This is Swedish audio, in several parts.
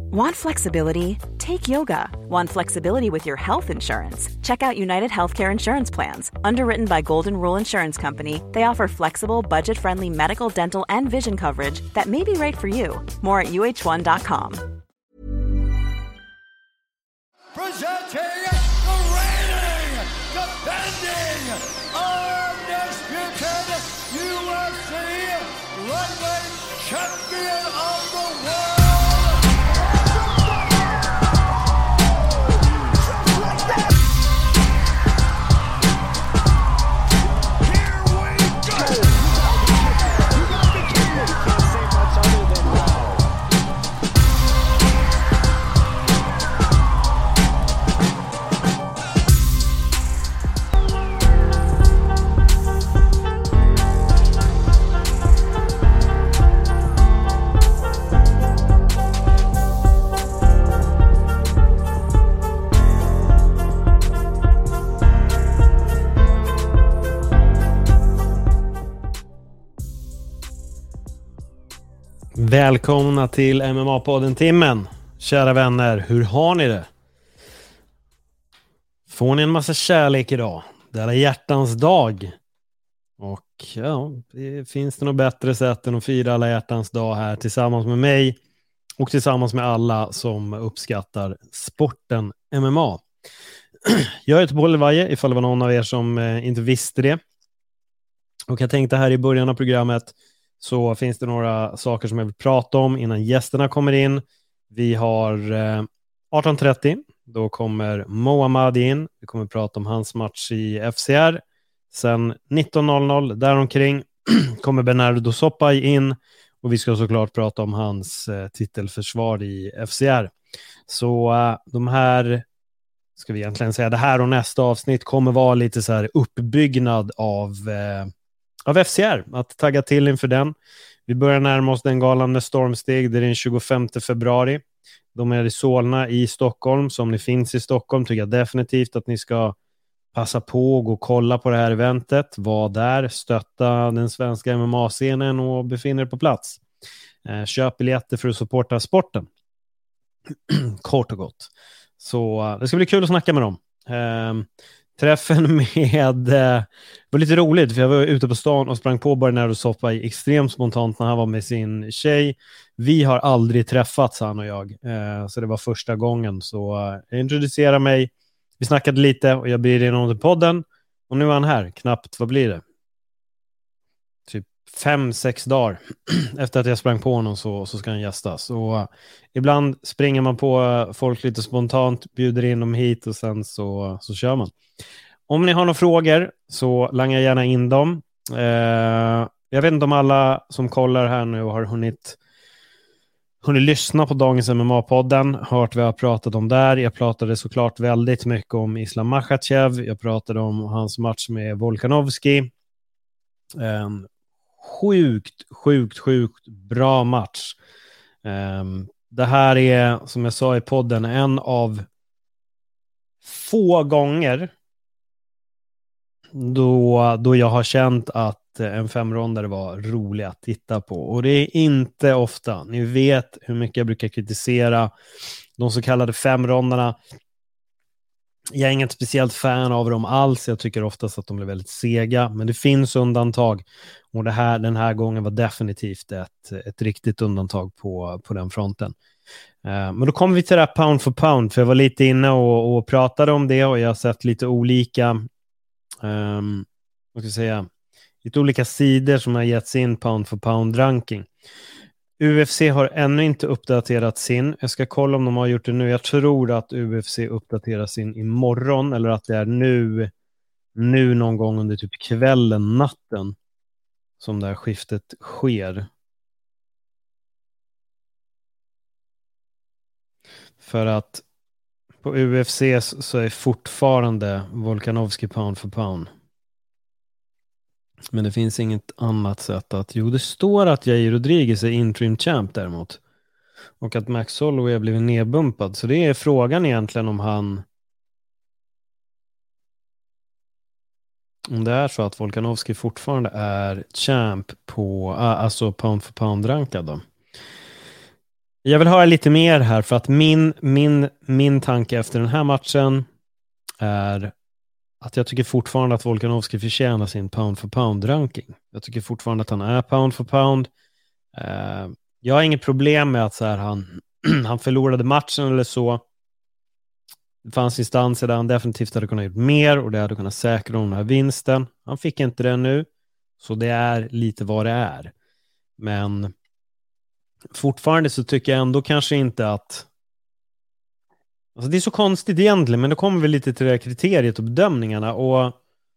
Want flexibility? Take yoga. Want flexibility with your health insurance? Check out United Healthcare Insurance Plans. Underwritten by Golden Rule Insurance Company, they offer flexible, budget-friendly medical, dental, and vision coverage that may be right for you. More at uh1.com. Presenting the reigning, defending, undisputed UFC lightweight champion of the world. Välkomna till MMA-podden-timmen. Kära vänner, hur har ni det? Får ni en massa kärlek idag? Det är hjärtans dag. Och ja, finns det något bättre sätt än att fira alla hjärtans dag här tillsammans med mig och tillsammans med alla som uppskattar sporten MMA. Jag heter Paul Levaje, ifall det var någon av er som inte visste det. Och jag tänkte här i början av programmet så finns det några saker som jag vill prata om innan gästerna kommer in. Vi har 18.30. Då kommer Mohammad in. Vi kommer prata om hans match i FCR. Sen 19.00 däromkring kommer Bernardo Soppay in. Och vi ska såklart prata om hans titelförsvar i FCR. Så de här, ska vi egentligen säga, det här och nästa avsnitt kommer vara lite så här uppbyggnad av FCR, att tagga till inför den. Vi börjar närma oss den galan med stormsteg. Det är den 25 februari. De är i Solna i Stockholm. Så om ni finns i Stockholm tycker jag definitivt att ni ska passa på och gå och kolla på det här eventet. Var där, stötta den svenska MMA-scenen och befinna er på plats. Köp biljetter för att supporta sporten. Kort och gott. Så det ska bli kul att snacka med dem. Träffen var lite roligt för jag var ute på stan och sprang på Bernardo Soppay extremt spontant när han var med sin tjej. Vi har aldrig träffats, han och jag, så det var första gången. Så jag introducerade mig, vi snackade lite och jag blir in om podden och nu är han här, knappt, vad blir det? Typ 5-6 dagar efter att jag sprang på honom så ska han gästa. Så ibland springer man på folk lite spontant, bjuder in dem hit och sen så kör man. Om ni har några frågor så langar gärna in dem. Jag vet inte om alla som kollar här nu har hunnit lyssna på dagens MMA-podden, hört vad jag har pratat om där. Jag pratade såklart väldigt mycket om Islam Makhachev. Jag pratade om hans match med Volkanovski. Sjukt bra match. Det här är, som jag sa i podden, en av få gånger då jag har känt att en femrondare var rolig att titta på. Och det är inte ofta. Ni vet hur mycket jag brukar kritisera de så kallade femrondarna. Jag är inget speciellt fan av dem alls. Jag tycker oftast att de blir väldigt sega. Men det finns undantag. Och den här gången var definitivt ett riktigt undantag på den fronten. Men då kommer vi till det här pound for pound. För jag var lite inne och pratade om det. Och jag har sett lite olika lite olika sidor som har getts in pound for pound ranking. UFC har ännu inte uppdaterat sin. Jag ska kolla om de har gjort det nu. Jag tror att UFC uppdaterar sin imorgon. Eller att det är nu någon gång under typ kvällen, natten, som det här skiftet sker. För att på UFC så är fortfarande Volkanovski pound for pound. Men det finns inget annat sätt att... Jo, det står att Jair Rodriguez är interim champ däremot. Och att Max Holloway har blivit nedbumpad. Så det är frågan egentligen om han... Om det är så att Volkanovski fortfarande är champ på... Alltså pound for pound rankad då. Jag vill höra lite mer här, för att min tanke efter den här matchen är att jag tycker fortfarande att Volkanovski förtjänar sin pound for pound ranking. Jag tycker fortfarande att han är pound for pound. Jag har inget problem med att så här, han förlorade matchen eller så. Det fanns instanser där han definitivt hade kunnat gjort mer och det hade kunnat säkra den här vinsten. Han fick inte det nu, så det är lite vad det är. Men fortfarande så tycker jag ändå kanske inte att... Alltså det är så konstigt egentligen, men då kommer vi lite till det här kriteriet och bedömningarna. Och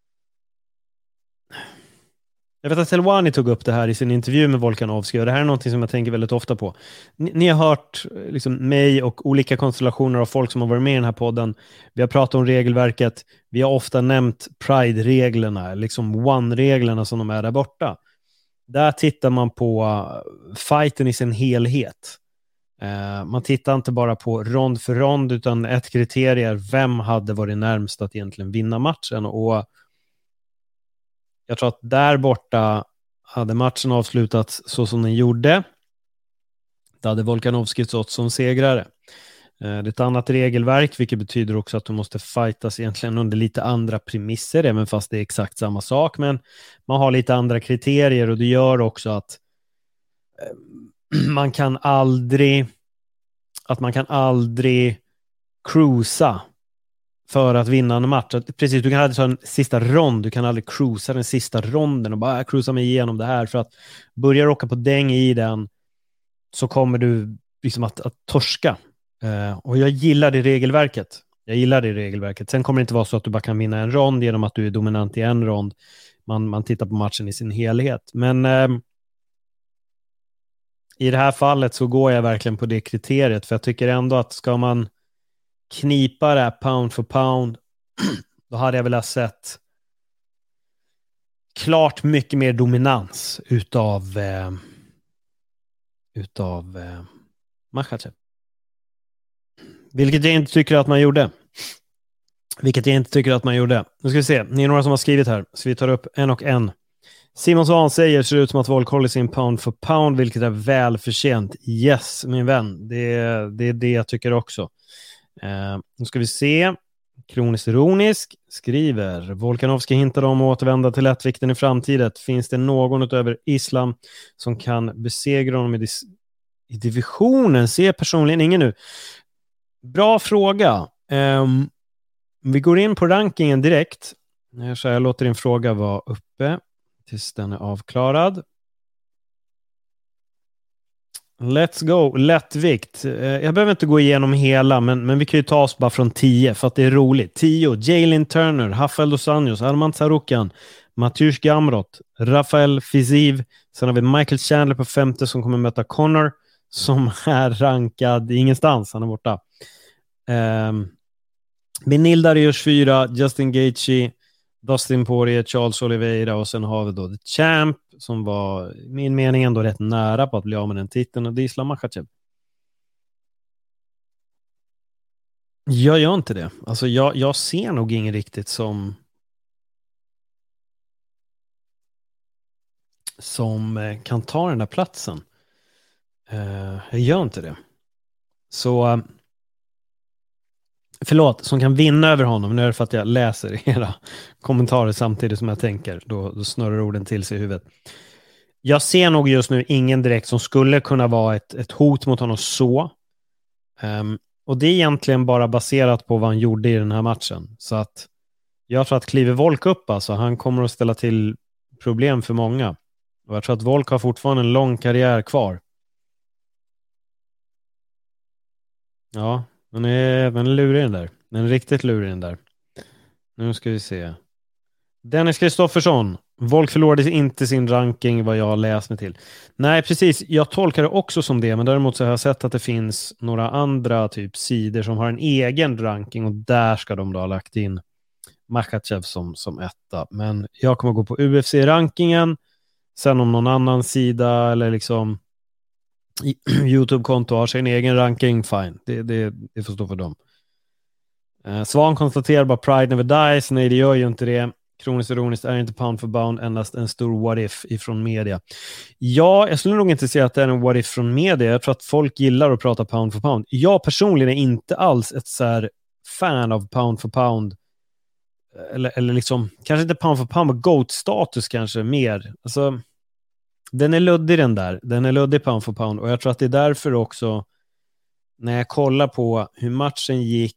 jag vet att Helwani tog upp det här i sin intervju med Volkanovski, och det här är någonting som jag tänker väldigt ofta på. Ni har hört liksom mig och olika konstellationer av folk som har varit med i den här podden. Vi har pratat om regelverket. Vi har ofta nämnt Pride-reglerna, liksom One-reglerna som de är där borta. Där tittar man på fighten i sin helhet. Man tittar inte bara på rond för rond, utan ett kriterium är vem hade varit närmst att egentligen vinna matchen. Och jag tror att där borta hade matchen avslutats så som den gjorde. Det hade Volkanovski stått som segrare. Det är ett annat regelverk, vilket betyder också att du måste fightas egentligen under lite andra premisser, även fast det är exakt samma sak. Men man har lite andra kriterier, och det gör också att man kan aldrig cruisa för att vinna en match. Precis, du kan aldrig ta en sista rond, du kan aldrig cruisa den sista ronden och bara cruisa mig igenom det här, för att börjar åka på däng i den så kommer du liksom att torska. Och jag gillar det regelverket. Sen kommer det inte vara så att du bara kan vinna en rond genom att du är dominant i en rond. Man tittar på matchen i sin helhet. Men i det här fallet så går jag verkligen på det kriteriet, för jag tycker ändå att ska man knipa det här pound for pound, då hade jag väl sett klart mycket mer dominans utav Makhachev. Vilket jag inte tycker att man gjorde. Nu ska vi se, ni är några som har skrivit här, så vi tar upp en och en. Simon Svan säger, ser ut som att Volk håller sin pound for pound, vilket är väl förtjänt. Yes, min vän. Det är det jag tycker också. Nu ska vi se. Kroniskt ironisk skriver: Volkanovski hintade om att återvända till lättvikten i framtiden. Finns det någon utöver Islam som kan besegra honom i divisionen? Ser personligen ingen nu. Bra fråga. Vi går in på rankingen direkt. Så jag låter din fråga vara uppe tills den är avklarad. Let's go, lättvikt. Jag behöver inte gå igenom hela, men vi kan ju ta oss bara från 10 för att det är roligt. 10, Jalen Turner, Rafael Dos Anjos, Arman Tsarukyan, Mateusz Gamrot, Rafael Fiziv. Sen har vi Michael Chandler på 5:e som kommer möta Connor, som är rankad ingenstans, han är borta. Benil Dariush 4, Justin Gaethje, Dustin Poirier, Charles Oliveira, och sen har vi då The Champ som var, i min mening, ändå rätt nära på att bli av med den titeln, och det är Islam Makhachev. Jag gör inte det. Alltså jag ser nog ingen riktigt som kan ta den där platsen. Jag gör inte det. Så förlåt, som kan vinna över honom. Nu är det för att jag läser era kommentarer samtidigt som jag tänker. Då snurrar orden till sig i huvudet. Jag ser nog just nu ingen direkt som skulle kunna vara ett hot mot honom så. Och det är egentligen bara baserat på vad han gjorde i den här matchen. Så att jag tror att kliver Volk upp, alltså, han kommer att ställa till problem för många. Och jag tror att Volk har fortfarande en lång karriär kvar. Ja, den är lurig den där. Den är riktigt lurig den där. Nu ska vi se. Dennis Kristoffersson. Volk förlorade inte sin ranking vad jag har läst mig till. Nej, precis. Jag tolkar det också som det, men däremot så har jag sett att det finns några andra typ sidor som har en egen ranking, och där ska de då ha lagt in Makhachev som etta. Men jag kommer gå på UFC-rankingen. Sen om någon annan sida eller liksom YouTube-konto har sin egen ranking, fine. Det får stå för dem. Svan konstaterar bara Pride never dies. Nej, det gör ju inte det. kroniskt ironiskt, är inte pound for pound endast en stor what if ifrån media? Ja, jag skulle nog inte säga att det är en what if från media. Jag tror att folk gillar att prata pound for pound. Jag personligen är inte alls ett så här fan av pound for pound. Eller liksom, kanske inte pound for pound, men GOAT-status kanske mer. Alltså, den är luddig den där. Den är luddig pound for pound. Och jag tror att det är därför också, när jag kollar på hur matchen gick,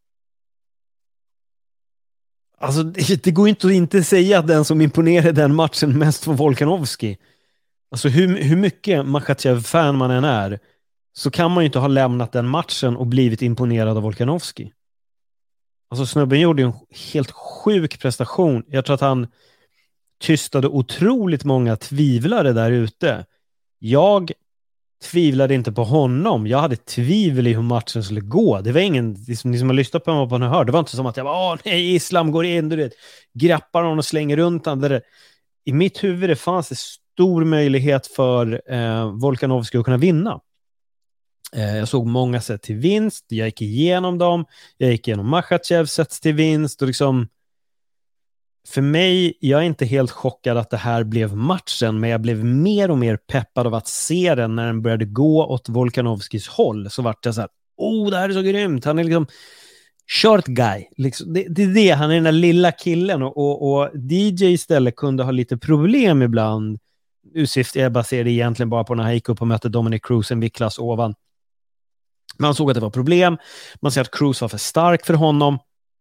alltså det går inte att inte säga att den som imponerade den matchen mest var Volkanovski. Alltså hur mycket Makhachev-fan man än är, så kan man ju inte ha lämnat den matchen och blivit imponerad av Volkanovski. Alltså snubben gjorde en helt sjuk prestation. Jag tror att han tystade otroligt många tvivlare där ute. Jag tvivlade inte på honom. Jag hade tvivel i hur matchen skulle gå. Det var ingen, ni som har lyssnat på mig, på när hör. Det var inte som att jag var, nej, Islam går in, du vet, grappar honom och slänger runt honom. I mitt huvud det fanns det stor möjlighet för Volkanovski att kunna vinna. Jag såg många sätt till vinst. Jag gick igenom dem. Jag gick igenom Makhachev sätt till vinst. Och liksom, för mig, jag är inte helt chockad att det här blev matchen, men jag blev mer och mer peppad av att se den när den började gå åt Volkanovskis håll. Så vart jag så här, det här är så grymt. Han är liksom short guy. Liksom, det är det, han är den där lilla killen. Och DJ istället kunde ha lite problem ibland. Jag baserade egentligen bara på när han gick upp och mötte Dominic Cruz en viktklass ovan. Man såg att det var problem. Man ser att Cruz var för stark för honom.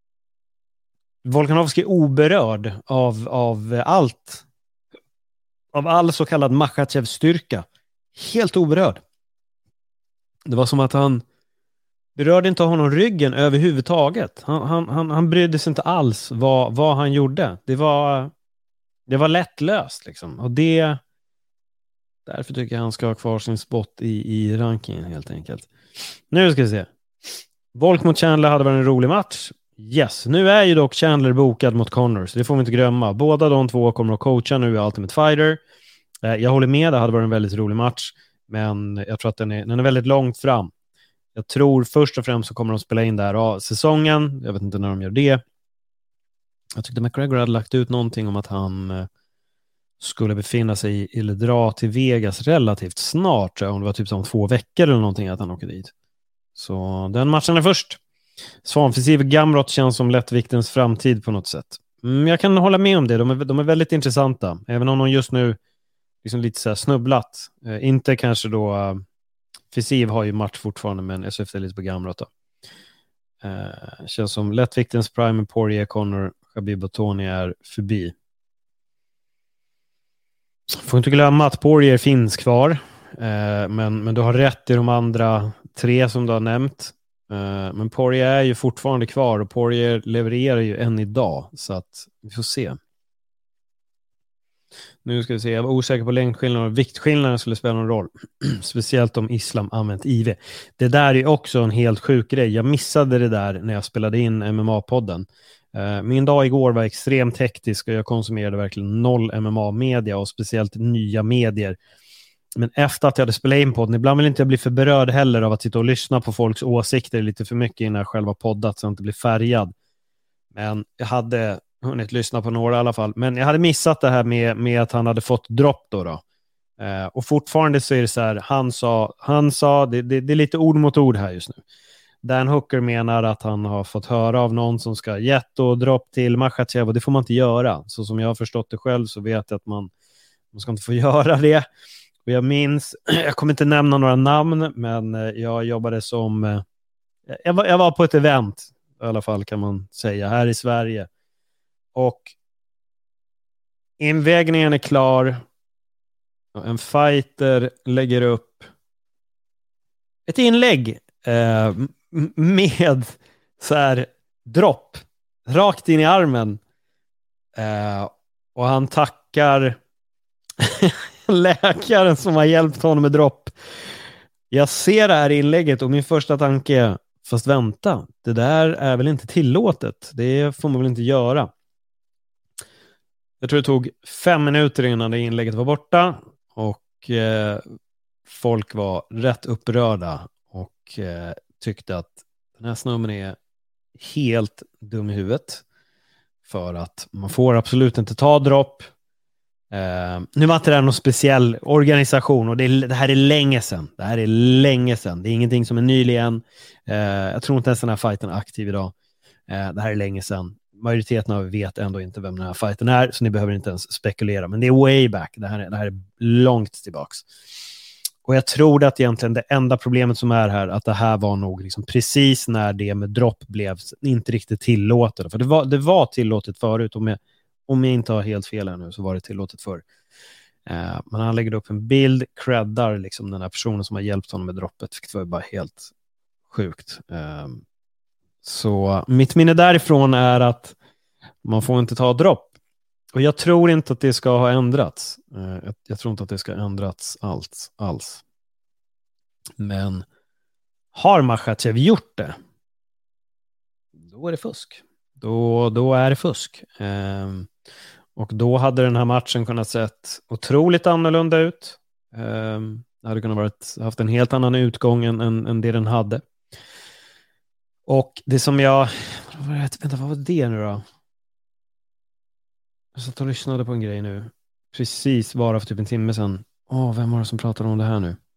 Volkanovski är oberörd av allt. Av all så kallad Makhachev-styrka. Helt oberörd. Det var som att han berörde inte honom ryggen överhuvudtaget. Han brydde sig inte alls vad han gjorde. Det var lättlöst liksom. Och därför tycker jag han ska ha kvar sin spot i rankingen helt enkelt. Nu ska vi se. Volk mot Chandler hade varit en rolig match. Yes, nu är ju dock Chandler bokad mot Connor, så det får vi inte glömma. Båda de två kommer att coacha nu i Ultimate Fighter. Jag håller med, det hade varit en väldigt rolig match. Men jag tror att den är väldigt långt fram. Jag tror först och främst så kommer de spela in där säsongen. Jag vet inte när de gör det. Jag tyckte McGregor hade lagt ut någonting om att han skulle befinna sig eller dra till Vegas relativt snart. Om det var typ som 2 veckor eller någonting att han åker dit. Så den matchen är först. Svanfisiv Gamrot känns som lättviktens framtid på något sätt. Jag kan hålla med om det. De är väldigt intressanta. Även om de just nu liksom lite så här snubblat. Inte kanske då Fisiv har ju match fortfarande, men jag syftar lite på Gamrot då. Känns som lättviktens prime, Poirier, Connor, Khabib och Tony är förbi. Får inte glömma att Poirier finns kvar. Men du har rätt i de andra 3 som du har nämnt. Men Poirier är ju fortfarande kvar och Poirier levererar ju än idag, så att vi får se. Nu ska vi se, jag var osäker på längdskillnaden och viktskillnaden skulle spela någon roll. Speciellt om Islam använt IV. Det där är också en helt sjuk grej. Jag missade det där när jag spelade in MMA-podden. Min dag igår var extremt hektisk och jag konsumerade verkligen 0 MMA-media och speciellt nya medier. Men efter att jag hade spelat in podden, ibland vill inte jag bli för berörd heller av att sitta och lyssna på folks åsikter lite för mycket innan jag själv har poddat så att jag inte blir färgad. Men jag hade hunnit lyssna på några i alla fall. Men jag hade missat det här med att han hade fått dropp då. Och fortfarande så är det så här, han sa det är lite ord mot ord här just nu. Dan Hooker menar att han har fått höra av någon som ska gett och dropp till Makhachev och det får man inte göra. Så som jag har förstått det själv så vet jag att man ska inte få göra det. Och jag minns, jag kommer inte nämna några namn, men jag jobbade som jag var på ett event i alla fall kan man säga, här i Sverige. Och invägningen är klar. En fighter lägger upp ett inlägg med så här dropp rakt in i armen. Och han tackar läkaren som har hjälpt honom med dropp. Jag ser det här inlägget och min första tanke är, fast vänta, det där är väl inte tillåtet. Det får man väl inte göra. Jag tror det tog 5 minuter innan det inlägget var borta och folk var rätt upprörda och tyckte att den här snubben är helt dum i huvudet. för att man får absolut inte ta dropp. Nu var inte det någon speciell organisation och det här är länge sedan. Det är ingenting som är nyligen. Jag tror inte ens den här fighten är aktiv idag. Det här är länge sedan. Majoriteten av er vet ändå inte vem den här fighten är, så ni behöver inte ens spekulera. Men det är way back. Det här är långt tillbaks. Och jag tror att egentligen det enda problemet som är här, att det här var nog liksom precis när det med dropp blev inte riktigt tillåtet. För det var tillåtet förut. Om jag inte har helt fel här nu så var det tillåtet förr. Men han lägger upp en bild, creddar liksom den här personen som har hjälpt honom med droppet. Det var bara helt sjukt. Så mitt minne därifrån är att man får inte ta dropp. Och jag tror inte att det ska ha ändrats. Jag tror inte att det ska ändrats alls. Men har Makhachev gjort det, då är det fusk. Då är det fusk. Och då hade den här matchen kunnat sett otroligt annorlunda ut. Det hade kunnat haft en helt annan utgång än det den hade. Och det som vad var det nu då? Jag satt och lyssnade på en grej nu. Precis bara för typ en timme sedan. Vem var det som pratade om det här nu?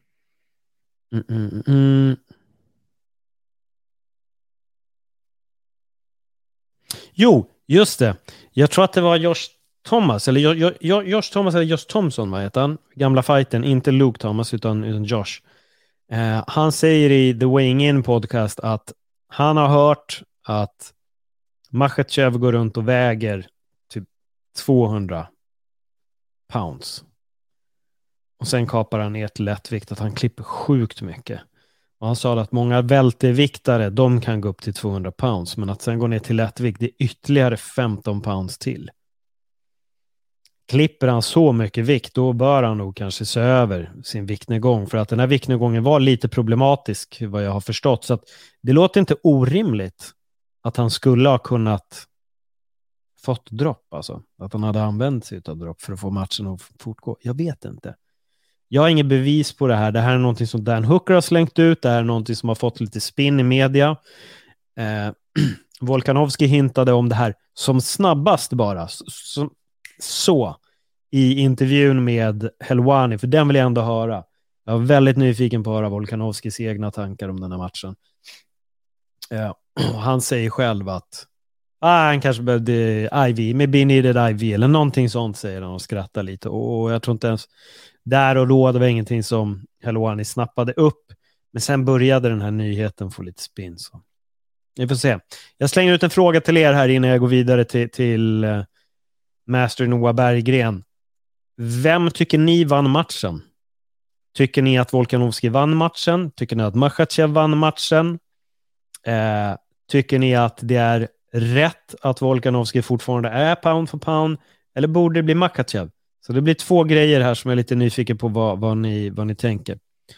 Jo, just det. Jag tror att det var Josh Thomas. Eller Josh Thomas eller Josh Thompson, vad heter han? Gamla fighten. Inte Luke Thomas utan Josh. Han säger i The Weighing In podcast att han har hört att Makhachev går runt och väger typ 200 pounds. Och sen kapar han ner till lättvikt, att han klipper sjukt mycket. Och han sa att många välteviktare, de kan gå upp till 200 pounds. Men att sen gå ner till lättvikt, det är ytterligare 15 pounds till. Klipper han så mycket vikt, då bör han nog kanske se över sin viktnedgång. För att den här viktnedgången var lite problematisk, vad jag har förstått. Så att det låter inte orimligt att han skulle ha kunnat fått dropp. Alltså. Att han hade använt sig av dropp för att få matchen att fortgå. Jag vet inte. Jag har ingen bevis på det här. Det här är någonting som Dan Hooker har slängt ut. Det här är någonting som har fått lite spinn i media. Volkanovski hintade om det här som snabbast bara. Så i intervjun med Helwani, för den vill jag ändå höra. Jag var väldigt nyfiken på att höra Volkanovskis egna tankar om den här matchen. Han säger själv att han kanske behövde IV, maybe needed IV eller någonting sånt, säger han och skrattar lite. Och jag tror inte ens där och då, det var ingenting som Helwani snappade upp. Men sen började den här nyheten få lite spin. Så vi får se. Jag slänger ut en fråga till er här innan jag går vidare till Master Noah Berggren. Vem tycker ni vann matchen? Tycker ni att Volkanovski vann matchen? Tycker ni att Makhachev vann matchen? Tycker ni att det är rätt att Volkanovski fortfarande är pound for pound? Eller borde det bli Makhachev? Så det blir 2 grejer här som jag är lite nyfiken på vad ni tänker.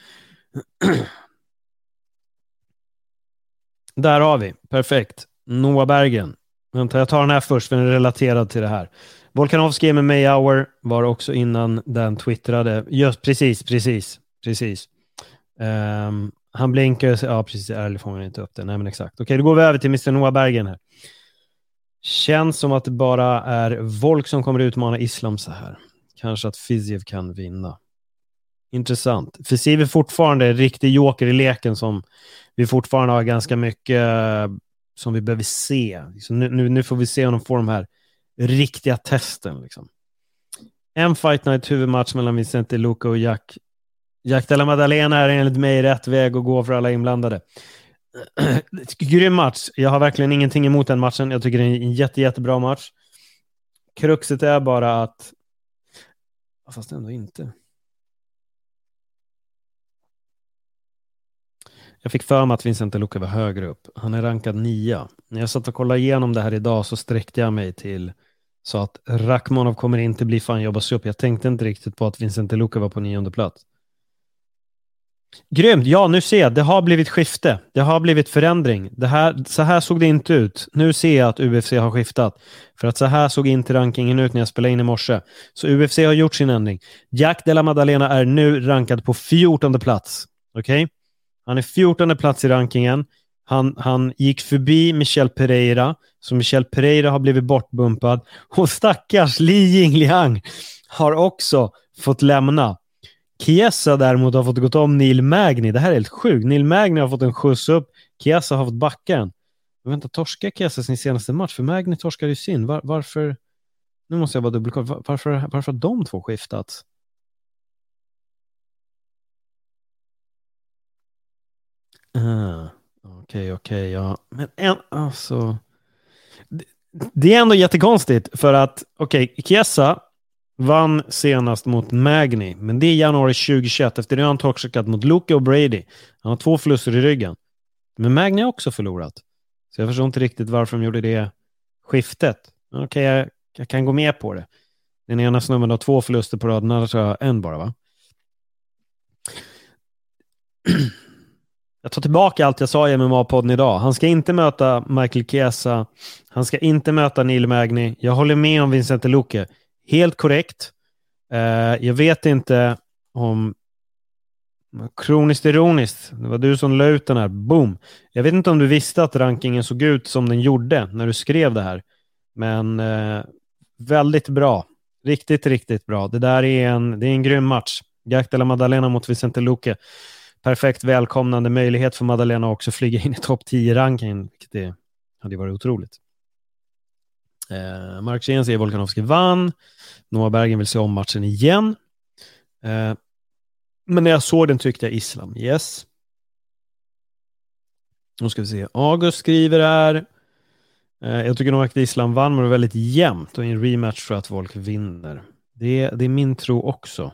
Där har vi. Perfekt. Noah Berggren. Vänta, jag tar den här först för den är relaterad till det här. Volkanovski MMA Hour var också innan den twittrade. Just precis. Han blinkar. Ja, precis. Ärligt får man inte upp det. Nej, men exakt. Okej, då går vi över till Mr. Noah Berggren här. Känns som att det bara är Volk som kommer utmana Islam så här. Kanske att Fiziev kan vinna. Intressant. Fiziev är fortfarande en riktig joker i leken som vi fortfarande har ganska mycket som vi behöver se. Så nu får vi se om de får de här riktiga testen. Liksom. En Fight Night huvudmatch mellan Vicente Luque och Jack Della Maddalena är enligt mig rätt väg att gå för alla inblandade. Grym match. Jag har verkligen ingenting emot den matchen. Jag tycker det är en jättebra match. Kruxet är bara att fast ändå inte. Jag fick för mig att Vicente Luque var högre upp. Han är rankad 9. När jag satt och kollade igenom det här idag så sträckte jag mig till så att Rakhmonov kommer inte bli fan jobbas upp. Jag tänkte inte riktigt på att Vicente Luque var på 9:e plats. Grymt. Ja, nu ser jag. Det har blivit skifte. Det har blivit förändring. Så här såg det inte ut. Nu ser jag att UFC har skiftat. För att så här såg inte rankingen ut när jag spelade in i morse. Så UFC har gjort sin ändring. Jack Della Maddalena är nu rankad på 14:e plats. Okej? Han är 14:e plats i rankingen. Han gick förbi Michel Pereira, så Michel Pereira har blivit bortbumpad, och stackars Li Jingliang har också fått lämna. Chiesa däremot har fått gått om Neil Magny. Det här är helt sjukt. Neil Magny har fått en skjuts upp, Chiesa har fått backa en. Vänta, torskar Chiesa sin senaste match? För Magny torskade ju sin. Varför? Nu måste jag bara dubbelkolla. Varför har de två skiftat? Okej, ja. Men alltså... Det är ändå jättekonstigt, för att Chiesa vann senast mot Magny, men det är januari 2021. Efter det har han torskat mot Luke och Brady. Han har 2 förluster i ryggen. Men Magny har också förlorat. Så jag förstår inte riktigt varför de gjorde det skiftet. Okej, jag kan gå med på det. Den ena snubben har 2 förluster på raden, annars har jag en bara, va? Jag tar tillbaka allt jag sa i MMA-podden idag. Han ska inte möta Michael Chiesa. Han ska inte möta Neil Magny. Jag håller med om Vincent Luque. Helt korrekt. Jag vet inte om... Kroniskt ironiskt. Det var du som la ut den här. Boom. Jag vet inte om du visste att rankingen såg ut som den gjorde när du skrev det här. Men väldigt bra. Riktigt, riktigt bra. Det där är en grym match. Jack de la Maddalena mot Vicente Luque. Perfekt välkomnande möjlighet för Maddalena också flyga in i topp 10-rankingen, vilket det hade varit otroligt. Mark Chen säger Volkanovski vann. Noah Bergen vill se om matchen igen. Men när jag såg den tyckte jag Islam. Yes. Nu ska vi se. August skriver här. Jag tycker nog att Islam vann, men det var väldigt jämnt. Och i en rematch tror jag att Volk vinner. Det är min tro också.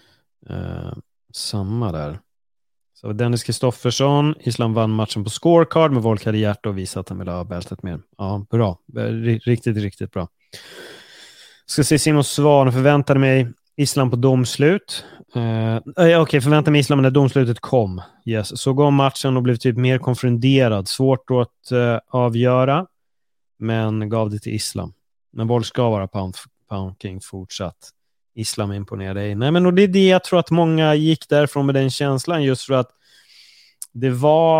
Samma där. Så Dennis Kristoffersson, Islam vann matchen på scorecard, men Volk hade hjärta och visade att han ville ha bältet mer. Ja, bra. Riktigt, riktigt bra. Ska se Simons svar. Förväntade mig Islam på domslut. Förväntade mig Islam när domslutet kom. Yes. Så går matchen och blev typ mer konfunderad. Svårt att avgöra, men gav det till Islam. Men Volk ska vara pound king fortsatt. Islam imponerade dig. Nej, men och det är det jag tror att många gick därifrån med den känslan, just för att det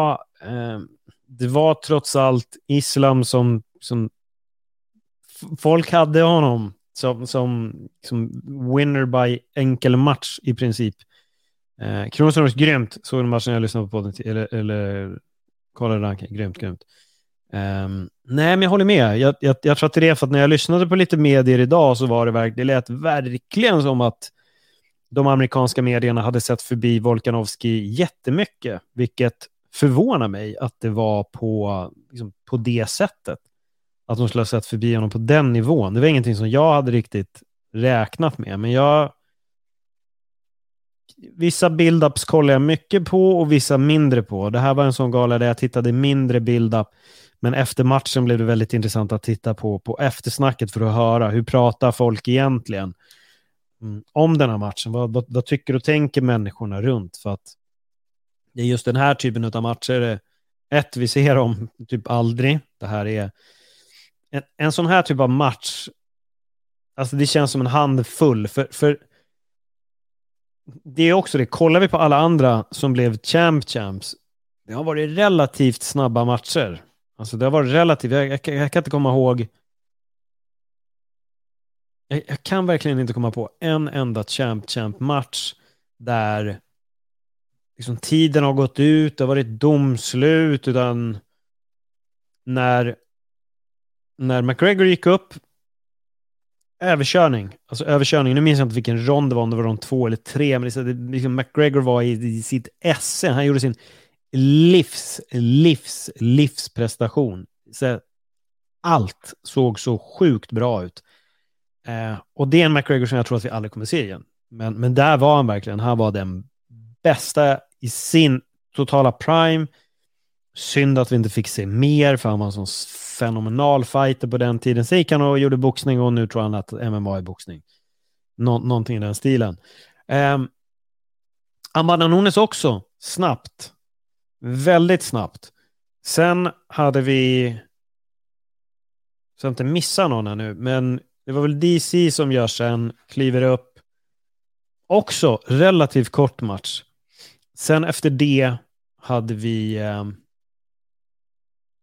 var trots allt Islam som folk hade honom som winner by enkel match i princip. Kronosson grymt, såg den matchen jag lyssnade på eller kollade ranken, grymt. Nej, men jag håller med. Jag tror att det är för att när jag lyssnade på lite medier idag så var det lät verkligen som att de amerikanska medierna hade sett förbi Volkanovski jättemycket, vilket förvånar mig att det var på det sättet. Att de skulle ha sett förbi honom på den nivån. Det var ingenting som jag hade riktigt räknat med, men vissa build-ups kollar jag mycket på och vissa mindre på. Det här var en sån gala där jag tittade mindre build-up, men efter matchen blev det väldigt intressant att titta på eftersnacket för att höra hur pratar folk egentligen om den här matchen. Vad tycker och tänker människorna runt? För att det är just den här typen av matcher vi ser om typ aldrig. Det här är en sån här typ av match. Alltså det känns som en handfull. För det är också det. Kollar vi på alla andra som blev champs. Det har varit relativt snabba matcher. Alltså det har varit relativt. Jag kan inte komma ihåg. Jag kan verkligen inte komma på en enda champ-match där liksom tiden har gått ut. Det har varit domslut. Utan när McGregor gick upp, överkörning. Nu minns jag inte vilken rond det var, om det var rond 2 eller 3, men det liksom McGregor var i sitt esse. Han gjorde sin livsprestation. Så allt såg så sjukt bra ut. Och det är en McGregor som jag tror att vi aldrig kommer se igen. Men där var han verkligen. Han var den bästa i sin totala prime. Synd att vi inte fick se mer, för han var en sån fenomenal fighter på den tiden. Sen gick han och gjorde boxning, och nu tror han att MMA är boxning. Någonting i den stilen. Amanda Nunes också. Snabbt. Väldigt snabbt. Sen hade vi... Så jag inte missar någon här nu, men det var väl DC som gör sen. Kliver upp. Också relativt kort match. Sen efter det hade vi...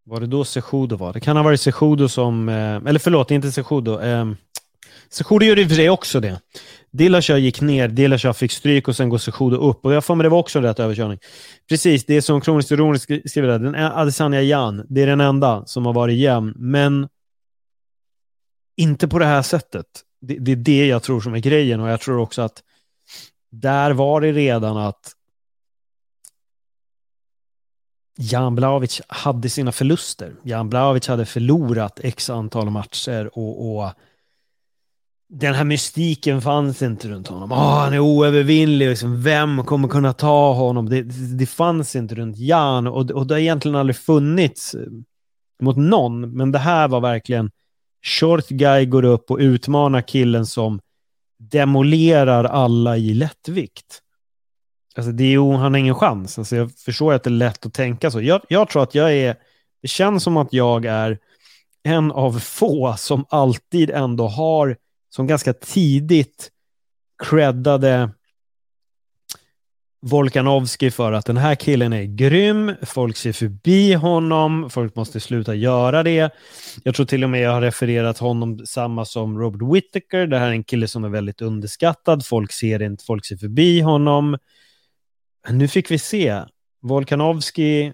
Var det då Cejudo var? Det kan ha varit Cejudo som... eller förlåt, inte Cejudo. Cejudo gjorde i och för sig också det. Dillashaw gick ner, Dillashaw fick stryk och sen går Cejudo upp. Och jag får med det var också en rätt överkörning. Precis, det är som kroniskt ironiskt skriver där. Den är Adesanya Jan. Det är den enda som har varit jämn. Men inte på det här sättet. Det är det jag tror som är grejen. Och jag tror också att där var det redan att Jan Blachowicz hade sina förluster. Jan Blachowicz hade förlorat x antal matcher och den här mystiken fanns inte runt honom. Han är oövervinnlig. Liksom. Vem kommer kunna ta honom? Det fanns inte runt Jan och det har egentligen aldrig funnits mot någon. Men det här var verkligen short guy går upp och utmanar killen som demolerar alla i lättvikt. Alltså han har ingen chans. Alltså jag förstår att det är lätt att tänka så. Jag tror att det känns som att jag är en av få som alltid ändå har, som ganska tidigt creddade Volkanovski för att den här killen är grym. Folk ser förbi honom. Folk måste sluta göra det. Jag tror till och med jag har refererat honom samma som Robert Whittaker. Det här är en kille som är väldigt underskattad. Folk ser förbi honom. Nu fick vi se Volkanovski,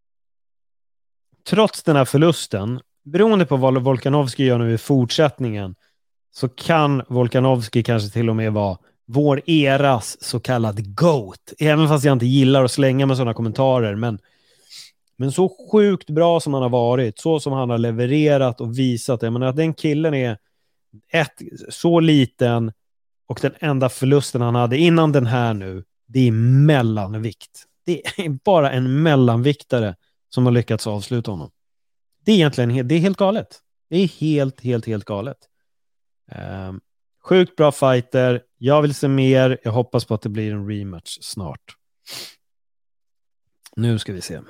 trots den här förlusten, beroende på vad Volkanovski gör nu i fortsättningen, så kan Volkanovski kanske till och med vara vår eras så kallad GOAT. Även fast jag inte gillar att slänga med sådana kommentarer. Men så sjukt bra som han har varit, så som han har levererat och visat. Jag menar att den killen är så liten och den enda förlusten han hade innan den här nu, det är mellanvikt. Det är bara en mellanviktare som har lyckats avsluta honom. Det är egentligen det är helt galet. Det är helt galet. Sjukt bra fighter. Jag vill se mer. Jag hoppas på att det blir en rematch snart. Nu ska vi se.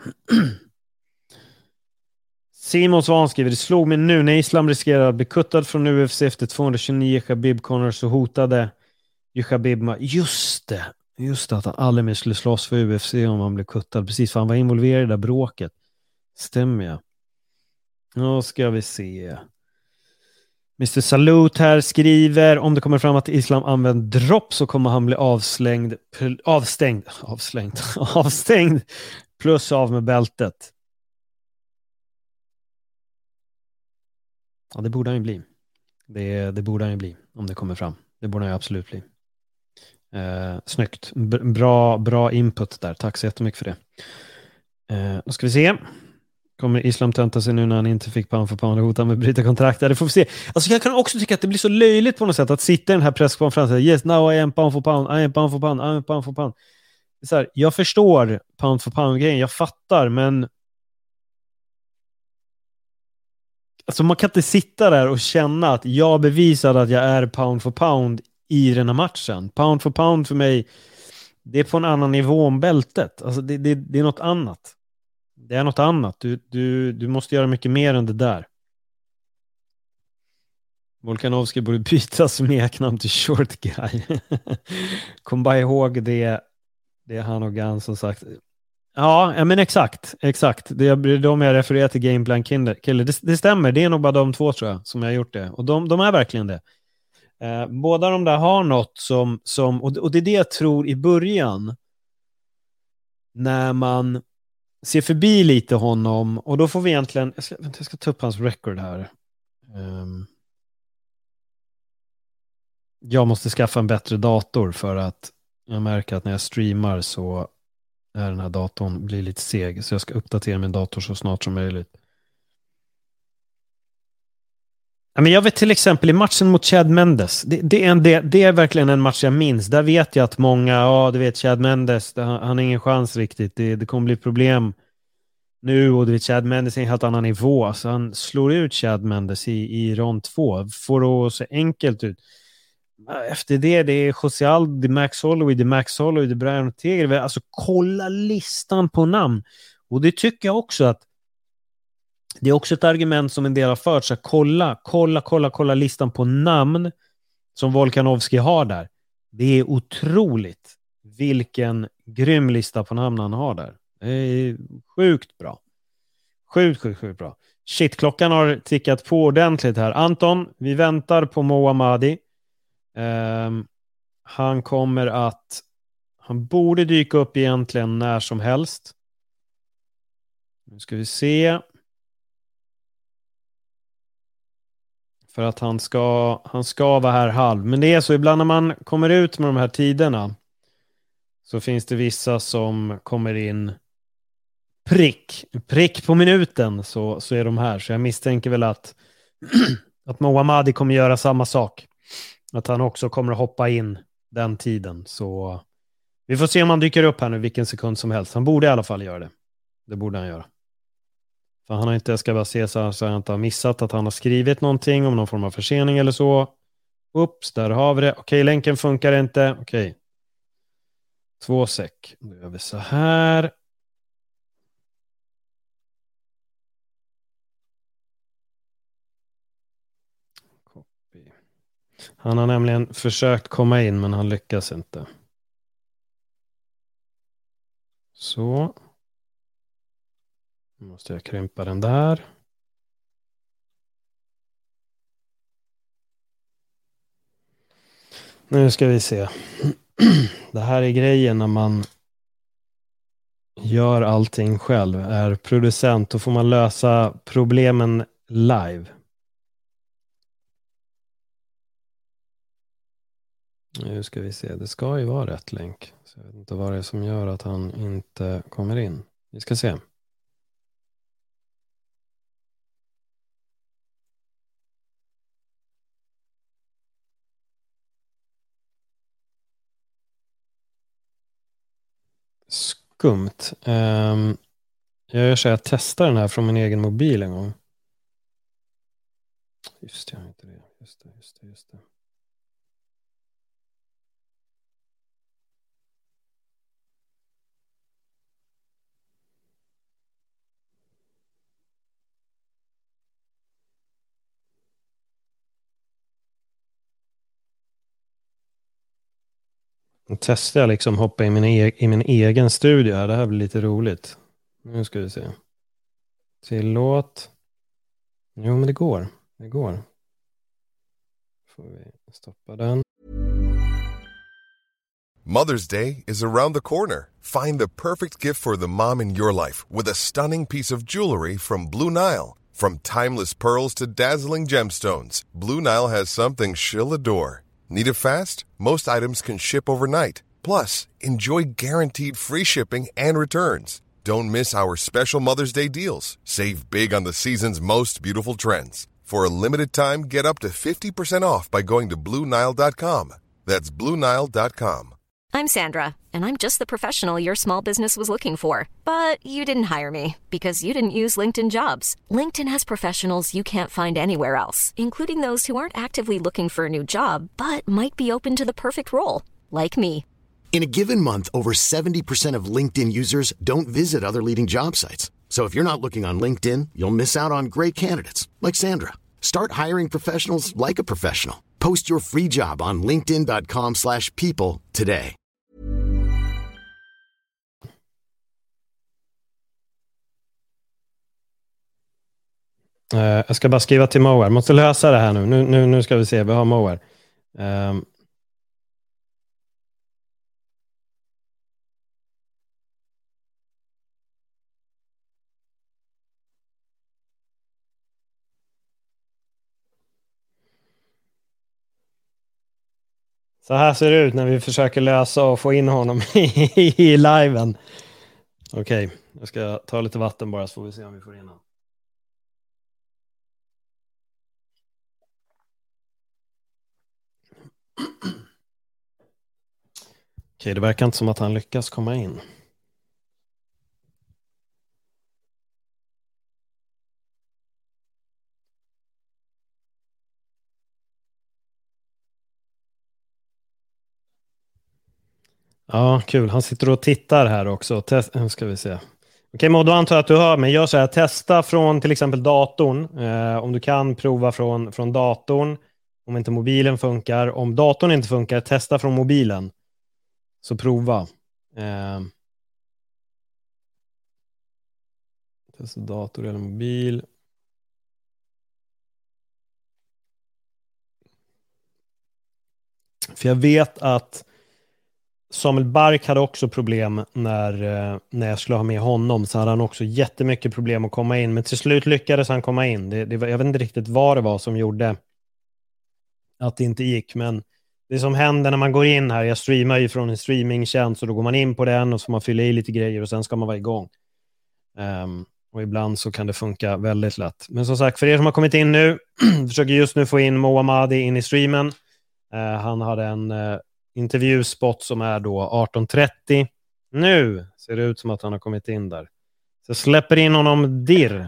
Simon Svan skriver: det slog mig nu när Islam riskerar att bli kuttad från UFC efter 229 Khabib Connor, så hotade ju Khabib just det att han aldrig mer skulle slåss för UFC om han blev kuttad. Precis, för han var involverad i det där bråket. Stämmer jag. Nu ska vi se. Mr. Salut här skriver: om det kommer fram att Islam använder dropp så kommer han bli avstängd plus av med bältet. Ja, det borde han ju bli. Det borde han ju bli om det kommer fram. Det borde han ju absolut bli. Snyggt. Bra input där. Tack så jättemycket för det. Då ska vi se. Kommer Islam tönta sig nu när han inte fick pound för pound och hota med bryta kontrakt? Det får vi se. Alltså jag kan också tycka att det blir så löjligt på något sätt att sitta i den här presskonferensen. Yes, now I am pound for pound. I am pound for pound. I am pound for pound. Det är så här, jag förstår pound for pound-grejen. Jag fattar, men alltså man kan inte sitta där och känna att jag bevisade att jag är pound for pound i den här matchen. Pound for pound för mig, det är på en annan nivå om bältet. Alltså det är något annat. Det är något annat. Du måste göra mycket mer än det där. Volkanovski borde byta smeknamn till short guy. Kom bara ihåg det är han och Gans som sagt. Ja, men exakt. Det är de jag refererar till Gameplan Killer. Det stämmer, det är nog bara de två tror jag som jag har gjort det. Och de är verkligen det. Båda de där har något som och det är det jag tror i början när man ser förbi lite honom, och då får vi egentligen jag ska ta upp hans record här. Jag måste skaffa en bättre dator för att jag märker att när jag streamar så är den här datorn blir lite seg, så jag ska uppdatera min dator så snart som möjligt. Men jag vet till exempel i matchen mot Chad Mendes, det är verkligen en match jag minns. Där vet jag att många, du vet Chad Mendes, han har ingen chans riktigt. Det kommer bli problem nu, och du vet Chad Mendes är en helt annan nivå. Så han slår ut Chad Mendes i rond 2. Får det se enkelt ut. Efter det är Jose Aldo, det är Max Holloway, det är Brian Ortega. Alltså kolla listan på namn. Och det tycker jag också att det är också ett argument som en del har fört. Så kolla listan på namn som Volkanovski har där. Det är otroligt vilken grym lista på namn han har där. Det är sjukt bra. Sjukt bra. Shit, klockan har tickat på ordentligt här. Anton, vi väntar på Mo Ahmadi. Han borde dyka upp egentligen när som helst. Nu ska vi se. För att han ska vara här halv. Men det är så, ibland när man kommer ut med de här tiderna så finns det vissa som kommer in prick på minuten, så är de här. Så jag misstänker väl att Mo Ahmadi kommer göra samma sak. Att han också kommer att hoppa in den tiden. Så vi får se om han dyker upp här nu vilken sekund som helst. Han borde i alla fall göra det. Det borde han göra. För han har inte, jag ska bara se så han inte har missat att han har skrivit någonting om någon form av försening eller så. Ups, där har vi det. Okej, länken funkar inte. Okej. 2 sek. Då gör vi så här. Copy. Han har nämligen försökt komma in men han lyckas inte. Så. Nu måste jag krympa den där. Nu ska vi se. Det här är grejen när man gör allting själv. Är producent, då får man lösa problemen live. Nu ska vi se. Det ska ju vara rätt länk. Så jag vet inte vad det är som gör att han inte kommer in. Vi ska se. Skumt. Jag gör så att jag testar den här från min egen mobil en gång. Just det, jag har inte det. Just det. Nu testar jag liksom hoppa i min egen studio här. Det här blir lite roligt. Nu ska vi se. Tillåt. Jo, men det går. Får vi stoppa den. Mother's Day is around the corner. Find the perfect gift for the mom in your life with a stunning piece of jewelry from Blue Nile. From timeless pearls to dazzling gemstones, Blue Nile has something she'll adore. Need it fast? Most items can ship overnight. Plus, enjoy guaranteed free shipping and returns. Don't miss our special Mother's Day deals. Save big on the season's most beautiful trends. For a limited time, get up to 50% off by going to BlueNile.com. That's BlueNile.com. I'm Sandra, and I'm just the professional your small business was looking for. But you didn't hire me because you didn't use LinkedIn Jobs. LinkedIn has professionals you can't find anywhere else, including those who aren't actively looking for a new job, but might be open to the perfect role, like me. In a given month, over 70% of LinkedIn users don't visit other leading job sites. So if you're not looking on LinkedIn, you'll miss out on great candidates like Sandra. Start hiring professionals like a professional. Post your free job on linkedin.com/people today. Jag ska bara skriva till Mo här. Måste lösa det här nu. Nu ska vi se. Vi har Mo här. Så här ser det ut när vi försöker lösa och få in honom i liven. Okej, jag ska ta lite vatten bara så får vi se om vi får in honom. Okej, det verkar inte som att han lyckas komma in. Ja, kul. Han sitter och tittar här också. Ska vi se. Okej, Mo, då antar jag att du hör mig. Gör så här, testa från till exempel datorn. Om du kan prova från datorn. Om inte mobilen funkar. Om datorn inte funkar, testa från mobilen. Så prova. Alltså dator eller mobil. För jag vet att Samuel Bark hade också problem när jag skulle ha med honom, så hade han också jättemycket problem att komma in, men till slut lyckades han komma in. Jag vet inte riktigt vad det var som gjorde att det inte gick, men det som händer när man går in här, jag streamar ju från en streamingtjänst, så då går man in på den och så får man fylla i lite grejer och sen ska man vara igång. Och ibland så kan det funka väldigt lätt. Men som sagt, för er som har kommit in nu, försöker just nu få in Mohammadi in i streamen. Han hade en intervjuspot som är då 18:30. Nu ser det ut som att han har kommit in där. Så jag släpper in honom dirr.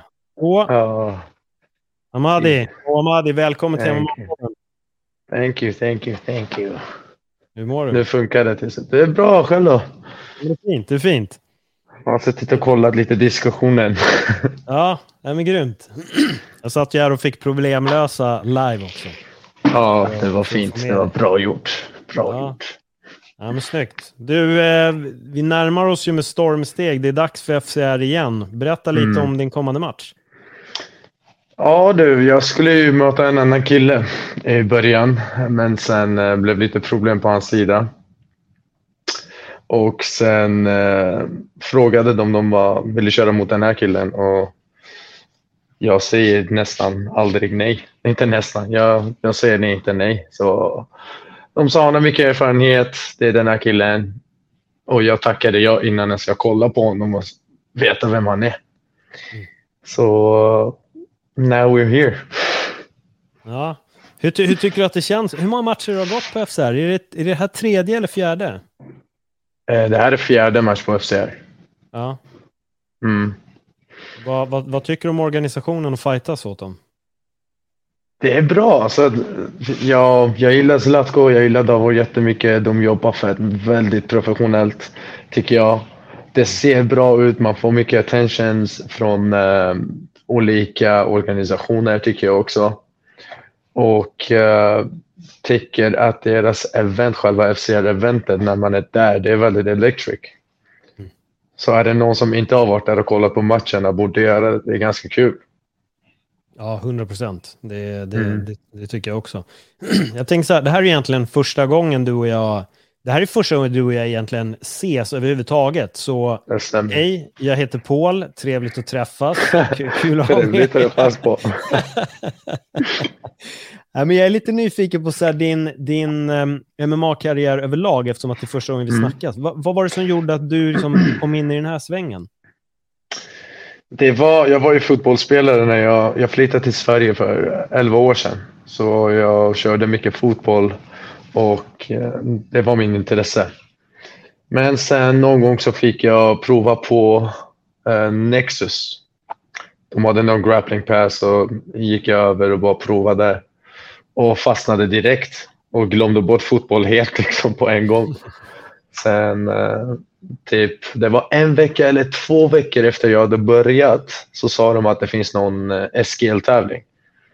Mohammadi, välkommen till MMA-podden. Thank you. Hur mår du? Nu funkar det. Det är bra, själv då. Det är fint. Jag har suttit och kollat lite diskussionen. Ja, men grymt. Jag satt ju här och fick problemlösa live också. Ja, det var fint. Det var bra gjort. Ja, men snyggt. Du, vi närmar oss ju med stormsteg. Det är dags för FCR igen. Berätta lite om din kommande match. Ja du, jag skulle ju möta en annan kille i början. Men sen blev lite problem på hans sida. Och sen frågade de om de ville köra mot den här killen. Och jag säger nästan aldrig nej. Inte nästan, jag säger inte nej. Så de sa han har mycket erfarenhet, det är den här killen. Och jag tackade jag innan jag ska kolla på honom och veta vem han är. Så now we're here. Ja. Hur tycker du att det känns? Hur många matcher har du gått på FCR? Är det här tredje eller fjärde? Det här är fjärde match på FCR. Ja. Vad tycker du om organisationen och fightas åt dem? Det är bra. Alltså, jag gillar Zlatko, jag gillar Davor jättemycket. De jobbar för väldigt professionellt, tycker jag. Det ser bra ut, man får mycket attentions från olika organisationer, tycker jag också. Och tycker att deras event, själva FCR-eventet, när man är där, det är väldigt electric. Så är det någon som inte har varit där och kollat på matcherna borde göra det. Det är ganska kul. Ja, 100%. Det tycker jag också. Jag tänker så här, det här är egentligen första gången du och jag egentligen ses överhuvudtaget. Så hej, jag heter Paul. Trevligt att träffas. Kul att ha med. Trevligt att träffas på. Ja, men jag är lite nyfiken på så här, din MMA-karriär överlag, eftersom att det är första gången vi snackas. Vad var det som gjorde att du liksom kom in i den här svängen? Jag var ju fotbollsspelare när jag flyttade till Sverige för 11 år sedan. Så jag körde mycket fotboll och det var min intresse. Men sen någon gång så fick jag prova på Nexus. De hade någon grappling pass och gick jag över och bara provade. Och fastnade direkt och glömde bort fotboll helt liksom på en gång. Sen det var 1 vecka eller 2 veckor efter jag hade börjat så sa de att det finns någon SGL-tävling.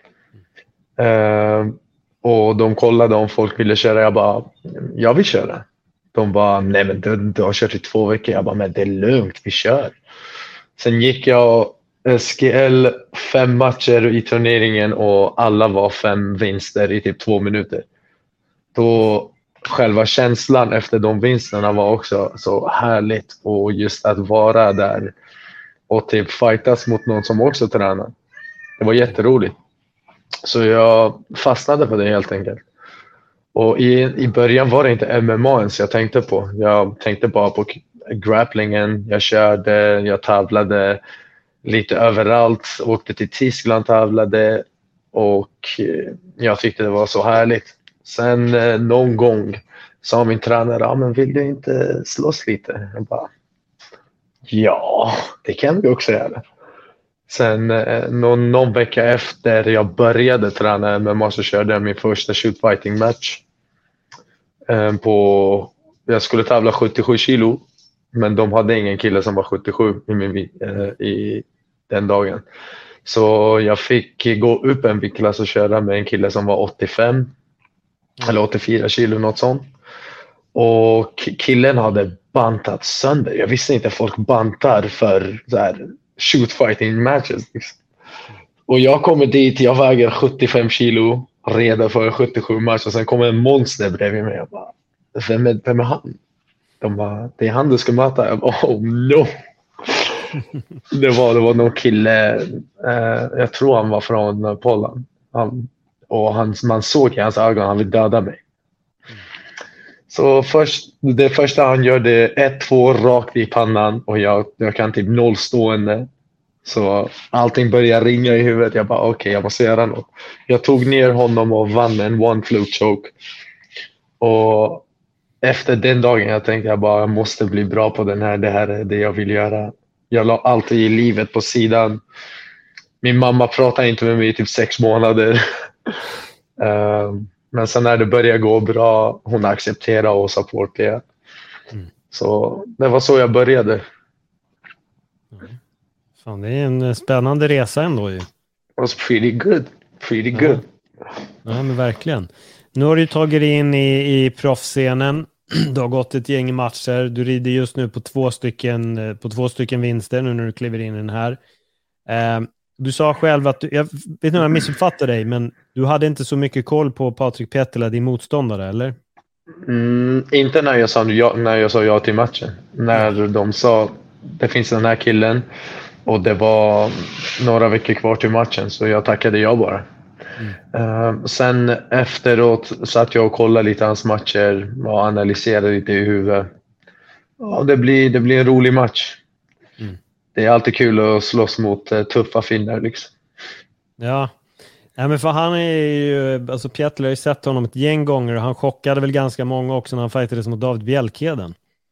Och de kollade om folk ville köra. Jag bara, jag vill köra. De bara, nej men du har kört i 2 veckor. Jag bara, men det är lugnt, vi kör. Sen gick jag SGL 5 matcher i turneringen och alla var 5 vinster i typ 2 minuter. Då själva känslan efter de vinsterna var också så härligt, och just att vara där och typ fightas mot någon som också tränar. Det var jätteroligt. Så jag fastnade på det helt enkelt. Och i början var det inte MMA ens jag tänkte på. Jag tänkte bara på grapplingen. Jag tävlade lite överallt. Åkte till Tyskland, tävlade. Och jag tyckte det var så härligt. Sen någon gång sa min tränare, men vill du inte slåss lite? Jag bara, ja, det kan vi också göra. Sen någon vecka efter jag började träna MMA så körde jag min första shootfighting match. Jag skulle tävla 77 kilo, men de hade ingen kille som var 77 i den dagen. Så jag fick gå upp en viktklass och köra med en kille som var 85 eller 84 kilo, något sånt. Och killen hade bantat sönder. Jag visste inte att folk bantar för så här shoot fighting matches. Liksom. Och jag kommer dit, jag väger 75 kilo, redan för 77 match och sen kommer en monster bredvid mig. Jag bara, vem är han? De bara, det är han du ska möta. Jag bara, oh no. Det var någon kille, jag tror han var från Polen. Man såg i hans ögon, han vill döda mig. Så det första han gör, det är 1-2 rakt i pannan och jag kan typ 0 stående. Så allting börjar ringa i huvudet. Jag bara okej, jag måste göra något. Jag tog ner honom och vann en one float choke. Och efter den dagen jag tänkte jag måste bli bra på den här. Det här är det jag vill göra. Jag la alltid i livet på sidan. Min mamma pratade inte med mig i typ 6 månader. Men sen när det började gå bra, hon accepterade och supportade. Så det var så jag började. Fan, det är en spännande resa ändå ju. It was pretty good. Good. Ja, men verkligen. Nu har du tagit dig in i proffscenen. Du har gått ett gäng matcher. Du rider just nu på 2 stycken vinster nu när du kliver in i den här. Du sa själv att jag vet inte om jag missuppfattade dig, men du hade inte så mycket koll på Patrik Pettila, din motståndare, eller? Inte när jag sa ja till matchen. När de sa det finns den här killen och det var några veckor kvar till matchen, så jag tackade ja bara. Sen efteråt satt jag och kollade lite hans matcher och analyserade lite i huvudet. Ja, det blir en rolig match. Det är alltid kul att slåss mot tuffa finnar liksom. Ja, men för han är ju, alltså Pettila har ju sett honom ett gäng gånger och han chockade väl ganska många också när han fightades mot David Bjälkheden.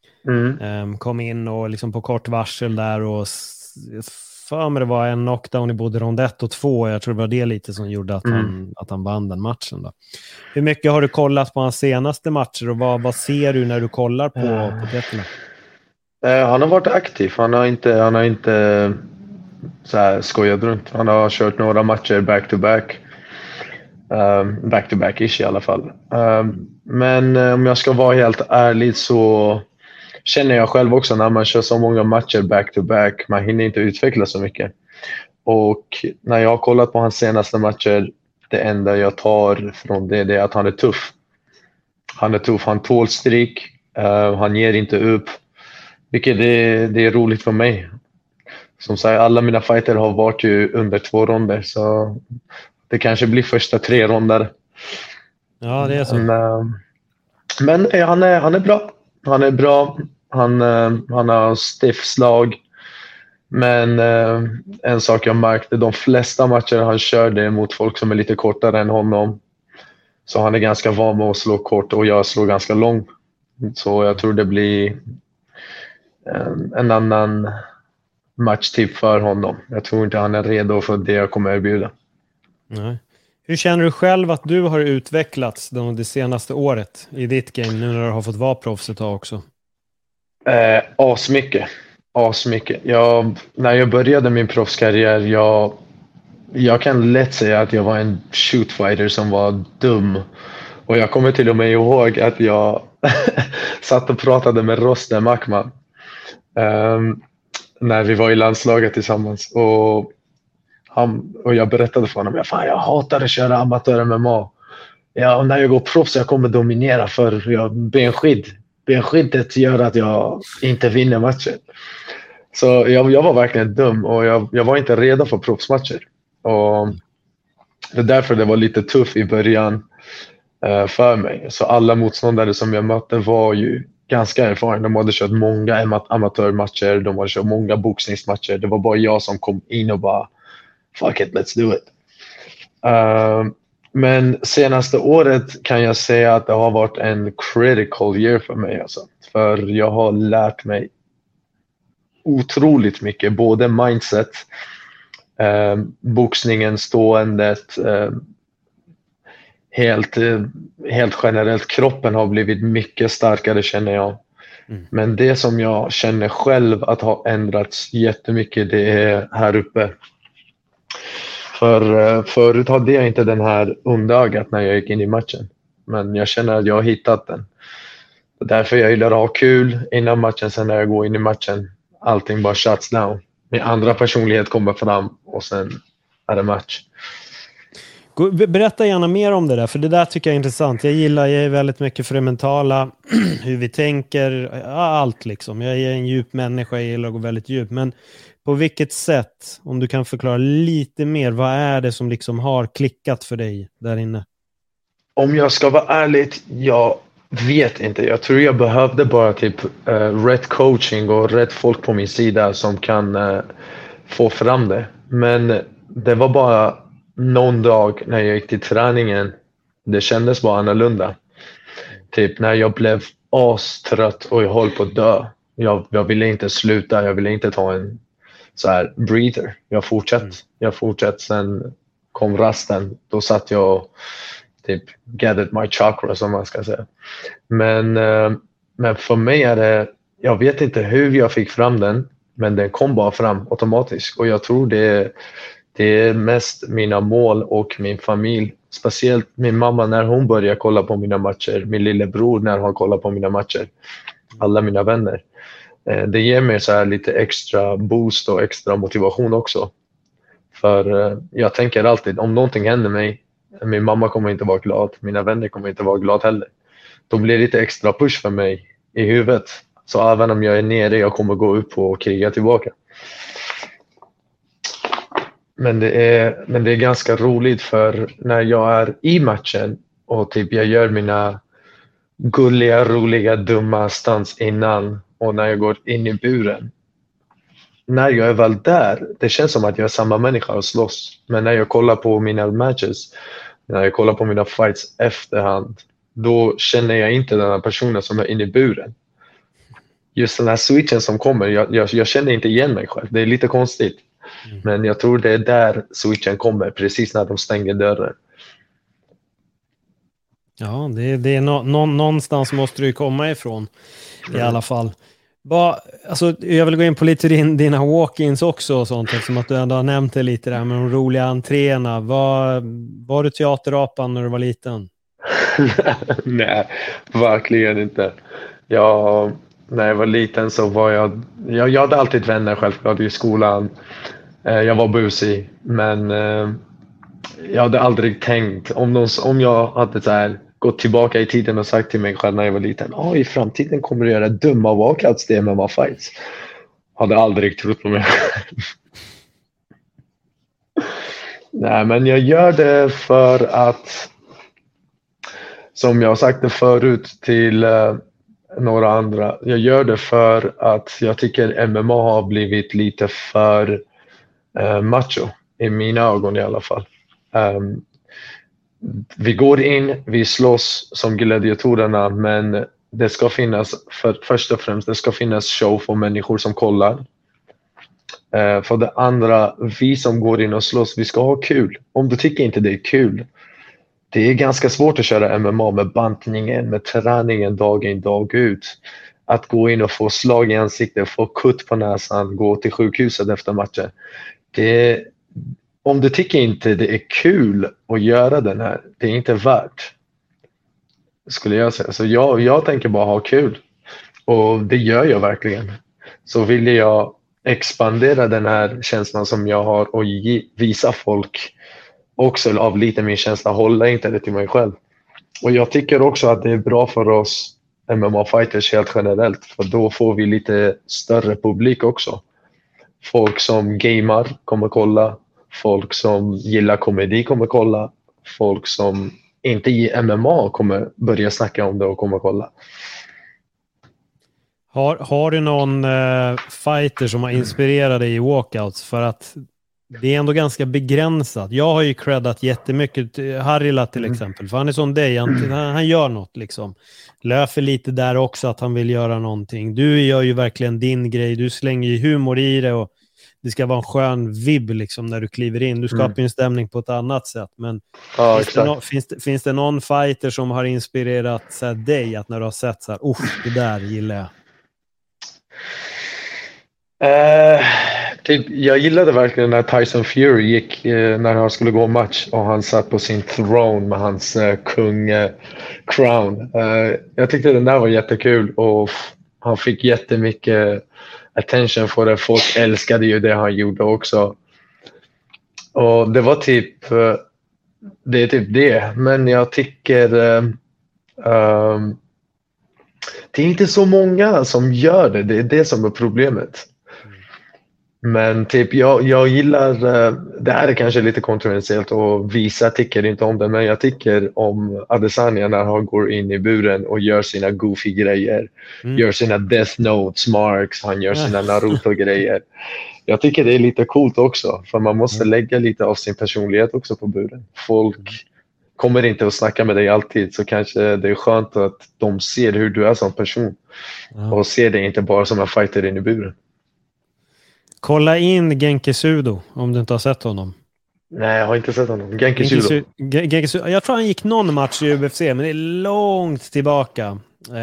Kom in och liksom på kort varsel där och för mig det var en knockdown i både rond 1 och 2. Jag tror det var det lite som gjorde att han vann den matchen då. Hur mycket har du kollat på hans senaste matcher och vad ser du när du kollar på Pettila? Han har varit aktiv. Han har inte så här skojat runt. Han har kört några matcher back-to-back. Back-to-back-ish i alla fall. Men om jag ska vara helt ärlig så känner jag själv också när man kör så många matcher back-to-back. Man hinner inte utveckla så mycket. Och när jag har kollat på hans senaste matcher, det enda jag tar från det är att han är tuff. Han är tuff, han tål stryk. Han ger inte upp. Vilket det är roligt för mig. Som sagt, alla mina fighter har varit ju under 2 ronder. Så det kanske blir första 3 ronder. Ja, det är så. Men han är bra. Han är bra. Han har stiff slag. Men en sak jag märkte, de flesta matcher han körde mot folk som är lite kortare än honom. Så han är ganska van med att slå kort och jag slår ganska lång. Så jag tror det blir en annan matchtyp för honom. Jag tror inte han är redo för det jag kommer erbjuda. Nej. Hur känner du själv att du har utvecklats det senaste året i ditt game nu när du har fått vara proffs ett tag också? Asmycket. När jag började min proffskarriär, jag kan lätt säga att jag var en shootfighter som var dum. Och jag kommer till och med ihåg att jag satt och pratade med Rostem Akman när vi var i landslaget tillsammans. Och jag berättade för honom, jag hatar att köra amatör-MMA. När jag går proffs jag kommer dominera för benskyddet gör att jag inte vinner matchen. Så jag var verkligen dum och jag var inte redo för proffsmatcher. Och det är därför det var lite tuff i början för mig. Så alla motståndare som jag mötte var ju ganska erfaren. De hade kört många amatörmatcher, de hade kört många boxningsmatcher. Det var bara jag som kom in och bara fuck it, let's do it. Men senaste året kan jag säga att det har varit en critical year för mig. Alltså. För jag har lärt mig otroligt mycket. Både mindset, boxningen, ståendet, helt generellt. Kroppen har blivit mycket starkare känner jag. Men det som jag känner själv att ha ändrats jättemycket, det är här uppe. För förut hade jag inte den här underögat när jag gick in i matchen. Men jag känner att jag har hittat den. Därför jag gillar att ha kul innan matchen. Sen när jag går in i matchen, allting bara shuts down. min andra personlighet kommer fram och sen är det match. Berätta gärna mer om det där, för det där tycker jag är intressant. Jag är väldigt mycket för det mentala, hur vi tänker, allt liksom. Jag är en djup människa, jag gillar att gå väldigt djup. Men på vilket sätt, om du kan förklara lite mer, vad är det som liksom har klickat för dig där inne? Om jag ska vara ärlig, jag vet inte. Jag tror jag behövde bara typ rätt coaching och rätt folk på min sida som kan få fram det. Men det var bara någon dag när jag gick till träningen, det kändes bara annorlunda. Typ när jag blev astrött och jag höll på att dö. Jag ville inte sluta, jag ville inte ta en så här breather. Jag fortsatte. Sen kom rasten. Då satt jag och typ gathered my chakra, som man ska säga. Men för mig är det, jag vet inte hur jag fick fram den, men den kom bara fram automatiskt. Och jag tror det är mest mina mål och min familj. Speciellt min mamma när hon börjar kolla på mina matcher. Min lillebror när han kollar på mina matcher. Alla mina vänner. Det ger mig så här lite extra boost och extra motivation också. För jag tänker alltid, om någonting händer mig, min mamma kommer inte vara glad. Mina vänner kommer inte vara glad heller. Då blir det lite extra push för mig i huvudet. Så även om jag är nere, jag kommer gå upp och kriga tillbaka. Men det är ganska roligt, för när jag är i matchen och typ jag gör mina gulliga, roliga, dumma stunts innan och när jag går in i buren. När jag är väl där, det känns som att jag är samma människa och slåss. Men när jag kollar på mina matches, när jag kollar på mina fights efterhand, då känner jag inte den här personen som är inne i buren. Just den här switchen som kommer, jag känner inte igen mig själv. Det är lite konstigt. Men jag tror det är där switchen kommer, precis när de stänger dörren. Ja, det är någonstans måste du komma ifrån i alla fall. Alltså, jag vill gå in på lite dina walk-ins också och sånt, eftersom att du ändå har nämnt det lite där med de roliga entréerna. Var du teaterapan när du var liten? Nej, verkligen inte. När jag var liten så var jag hade alltid vänner självklart i skolan. Jag var busig, men jag hade aldrig tänkt, om jag hade så här gått tillbaka i tiden och sagt till mig själv när jag var liten, i framtiden kommer du göra dumma walkouts det med fights. Hade aldrig trott på mig själv. Nej, men jag gör det för att, som jag har sagt det förut till några andra, jag gör det för att jag tycker MMA har blivit lite för macho, i mina ögon i alla fall. Vi går in, vi slåss som gladiatorerna, men det ska finnas, först och främst, det ska finnas show för människor som kollar. För det andra, vi som går in och slåss, vi ska ha kul. Om du tycker inte det är kul, det är ganska svårt att köra MMA med bantningen, med träningen dag in, dag ut. Att gå in och få slag i ansiktet, få kutt på näsan, gå till sjukhuset efter matchen. Om du tycker inte det är kul att göra den här, det är inte värt, skulle jag säga. Så jag tänker bara ha kul. Och det gör jag verkligen. Så vill jag expandera den här känslan som jag har och visa folk också av lite min känsla, hålla inte det till mig själv. Och jag tycker också att det är bra för oss MMA-fighters helt generellt, för då får vi lite större publik också. Folk som gamar kommer kolla, folk som gillar komedi kommer kolla, folk som inte ger MMA kommer börja snacka om det och kommer kolla. Har du någon fighter som har inspirerat dig i walkouts? För att det är ändå ganska begränsat. Jag har ju creddat jättemycket Harila till exempel, för han är som dig, han gör något liksom. Löfer lite där också att han vill göra någonting. Du gör ju verkligen din grej, du slänger ju humor i det och det ska vara en skön vibb liksom när du kliver in. Du skapar ju en stämning på ett annat sätt. Men finns det någon fighter som har inspirerat så här, dig, att när du har sett så här, det där gillar jag? Jag gillade verkligen när Tyson Fury gick, när han skulle gå match och han satt på sin throne med hans kung crown. Jag tyckte den där var jättekul och han fick jättemycket attention för det. Folk älskade ju det han gjorde också. Och det var typ det. Men jag tycker det är inte så många som gör det. Det är det som är problemet. Men typ jag gillar, det här är kanske lite kontroversiellt och vissa tycker inte om det, men jag tycker om Adesanya när han går in i buren och gör sina goofy grejer. Gör sina Death Notes marks, han gör sina Naruto-grejer. Jag tycker det är lite coolt också, för man måste lägga lite av sin personlighet också på buren. Folk kommer inte att snacka med dig alltid, så kanske det är skönt att de ser hur du är som person och ser dig inte bara som en fighter in i buren. Kolla in Genki Sudo om du inte har sett honom. Nej, jag har inte sett honom. Genki Sudo. Jag tror han gick någon match i UFC, men det är långt tillbaka.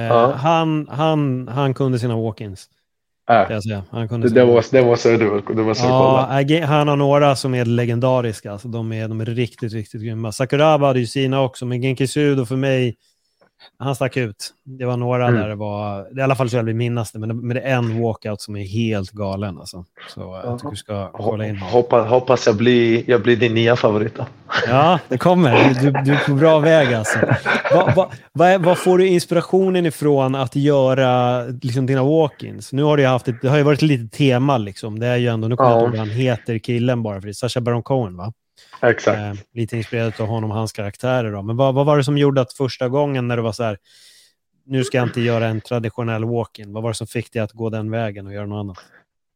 Han kunde sina walk-ins. Han kunde det måste du kolla. Han har några som är legendariska. Alltså de är riktigt, riktigt grymma. Sakuraba hade ju sina också, men Genki Sudo för mig, han stack ut. Det var några där det var, i alla fall så jag vill minnas det, men det är en walkout som är helt galen alltså. Så jag tycker du ska kolla in. Hoppas jag blir din nya favorit då. Ja, det kommer. Du är på bra väg alltså. Vad får du inspirationen ifrån att göra liksom dina walk-ins? Nu har du haft det har ju varit ett litet tema liksom. Det är ju ändå, nu kommer jag inte ihåg vad han heter killen bara för det. Sacha Baron Cohen, va? Exakt. Lite inspirerat av honom och hans karaktärer då. Men vad var det som gjorde att första gången när du var så här, nu ska jag inte göra en traditionell walk-in, vad var det som fick dig att gå den vägen och göra något annat?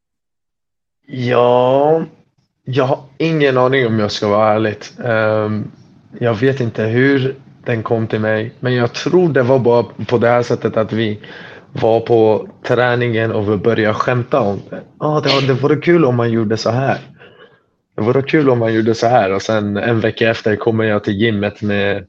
Ja, jag har ingen aning om jag ska vara ärligt. Jag vet inte hur den kom till mig, men jag tror det var bara på det här sättet att vi var på träningen och vi började skämta om det. Det vore kul om man gjorde så här. Det vore kul om man gjorde så här, och sen en vecka efter kommer jag till gymmet med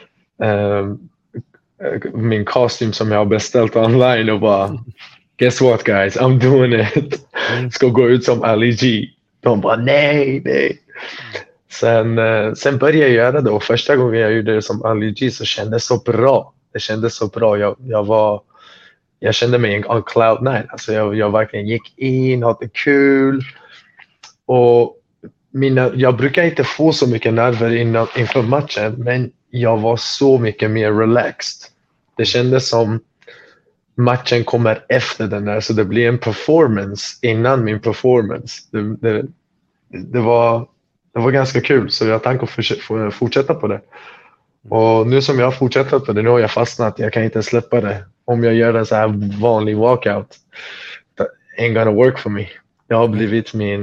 min kostym som jag har beställt online och bara guess what guys, I'm doing it. Ska gå ut som Ali G. De bara nej. Sen började jag göra det, och första gången jag gjorde det som Ali G så kändes så bra. Det kändes så bra. Jag kände mig on cloud nine. Alltså jag verkligen gick in, hade kul. Och jag brukar inte få så mycket nerver inför matchen, men jag var så mycket mer relaxed. Det kändes som matchen kommer efter den där, så det blir en performance innan min performance. Det var ganska kul, så jag tänker fortsätta på det. Och nu som jag har fortsatt på det, nu har jag fastnat. Jag kan inte släppa det. Om jag gör en så här vanlig walkout, that ain't gonna work for me. Jag har blivit min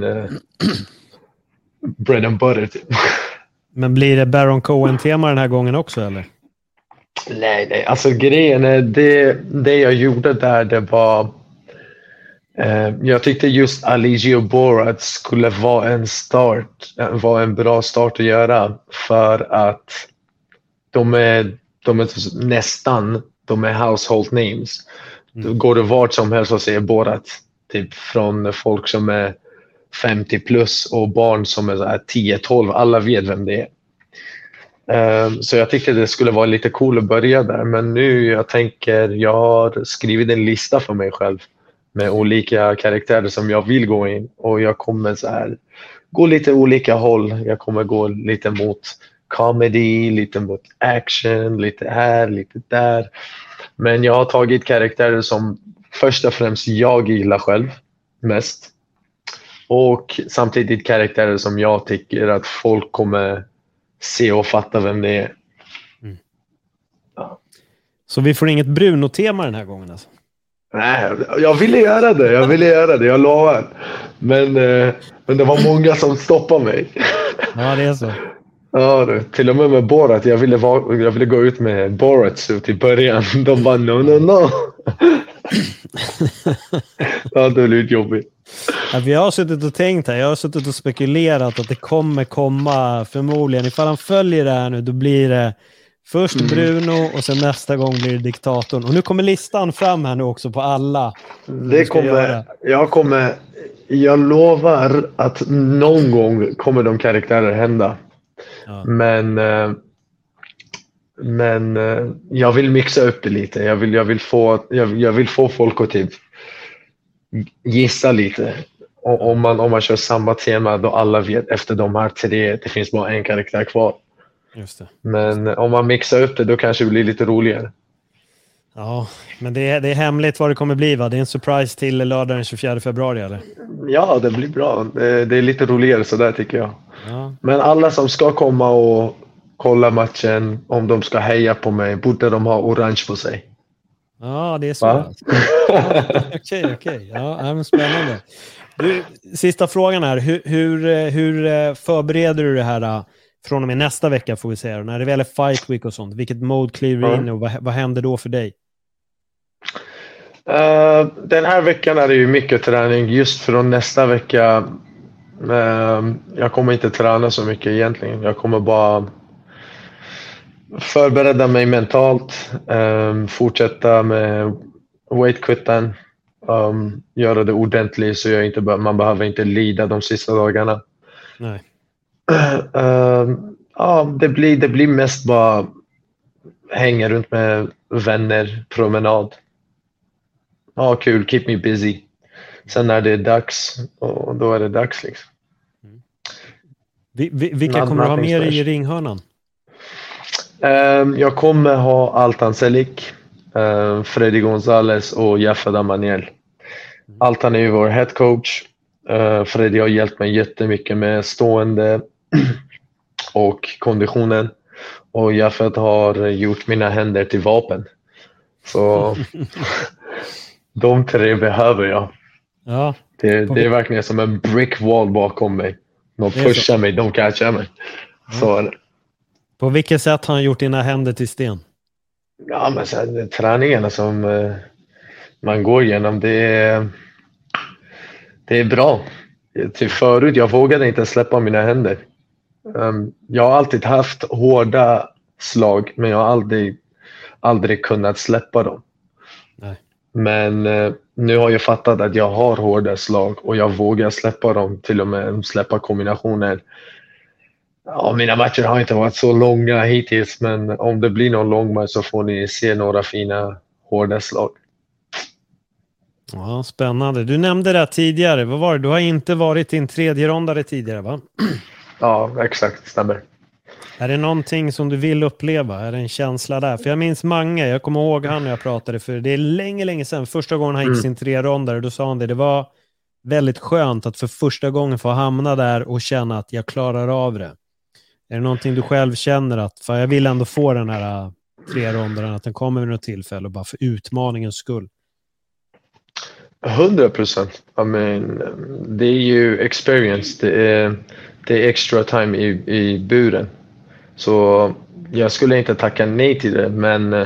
bread and butter typ. Men blir det Baron Cohen-tema den här gången också eller? Nej. Alltså grejen är det jag gjorde där, det var jag tyckte just Ali G och Borat skulle vara en bra start att göra, för att de är household names. Går det vart som helst och ser Borat typ från folk som är 50 plus och barn som är 10-12, alla vet vem det är. Så jag tyckte det skulle vara lite cool att börja där, men nu jag har skrivit en lista för mig själv med olika karaktärer som jag vill gå in, och jag kommer gå lite olika håll. Jag kommer gå lite mot comedy, lite mot action, lite här, lite där. Men jag har tagit karaktärer som först och främst jag gillar själv mest, och samtidigt karaktärer som jag tycker att folk kommer se och fatta vem det är. Ja. Så vi får inget Bruno-tema den här gången alltså? Nej, jag ville göra det, jag lovar. Men det var många som stoppade mig. Ja, det är så. Ja, till och med Borat. Jag ville gå ut med Borat-suit i början. De bara no. Ja, det blev jobbigt. Ja, jag har suttit och tänkt här. Jag har suttit och spekulerat att det kommer komma förmodligen. Ifall han följer det här nu, då blir det först Bruno och sen nästa gång blir det diktatorn. Och nu kommer listan fram här nu också på alla. Jag lovar att någon gång kommer de karaktärer hända. Ja. Men jag vill mixa upp det lite. Jag vill få folk att typ gissa lite. Om man kör samma tema då alla vet efter de här 3, det finns bara en karaktär kvar. Just det. Men om man mixar upp det, då kanske det blir lite roligare. Ja, men det är hemligt vad det kommer bli, va? Det är en surprise till lördag den 24 februari, eller? Ja, det blir bra. Det är lite roligare så där tycker jag. Ja. Men alla som ska komma och kolla matchen, om de ska heja på mig, borde de ha orange på sig. Ja, det är så. Alltså. Okej. Ja, men spännande. Du, sista frågan här. Hur förbereder du det här från och med nästa vecka, får vi säga? När det väl är Fight Week och sånt, vilket mode kliver in och vad händer då för dig? Den här veckan är det ju mycket träning. Just från nästa vecka, jag kommer inte träna så mycket egentligen. Jag kommer bara förbereda mig mentalt, fortsätta med weightquitten, göra det ordentligt så man behöver inte lida de sista dagarna. Nej. Det blir mest bara hänga runt med vänner, promenad. Kul, keep me busy. Sen när det är dags, och då är det dags liksom. Vilka kommer du ha med i ringhörnan? Jag kommer ha Altan Selik, Freddy Gonzalez och Jaffa Damaniel. Altan är ju vår head coach. Freddy har hjälpt mig jättemycket med stående och konditionen. Och Jaffa har gjort mina händer till vapen. Så de 3 behöver jag. Ja. Det är verkligen som en brick wall bakom mig. De pushar mig, de catchar mig. Så är det. På vilket sätt har han gjort dina händer till sten? Ja, men sen, träningarna som man går igenom, det är bra. Till förut, jag vågade inte släppa mina händer. Jag har alltid haft hårda slag, men jag har aldrig kunnat släppa dem. Nej. Men nu har jag fattat att jag har hårda slag och jag vågar släppa dem, till och med släppa kombinationer. Ja, mina matcher har inte varit så långa hittills, men om det blir någon lång match så får ni se några fina hårda slag. Ja, spännande. Du nämnde det tidigare. Vad var det? Du har inte varit i en 3:e rondare tidigare, va? Ja, exakt. Stämmer. Är det någonting som du vill uppleva? Är det en känsla där? För jag minns Mange. Jag kommer ihåg han när jag pratade. För det är länge sedan. Första gången han gick sin 3-rondare. Då sa han det. Det var väldigt skönt att för första gången få hamna där och känna att jag klarar av det. Är det någonting du själv känner att för jag vill ändå få den här 3-rondaren, att den kommer vid något tillfälle och bara för utmaningens skull? 100%. I mean, det är ju experience. Det är extra time i buren. Så jag skulle inte tacka nej till det, men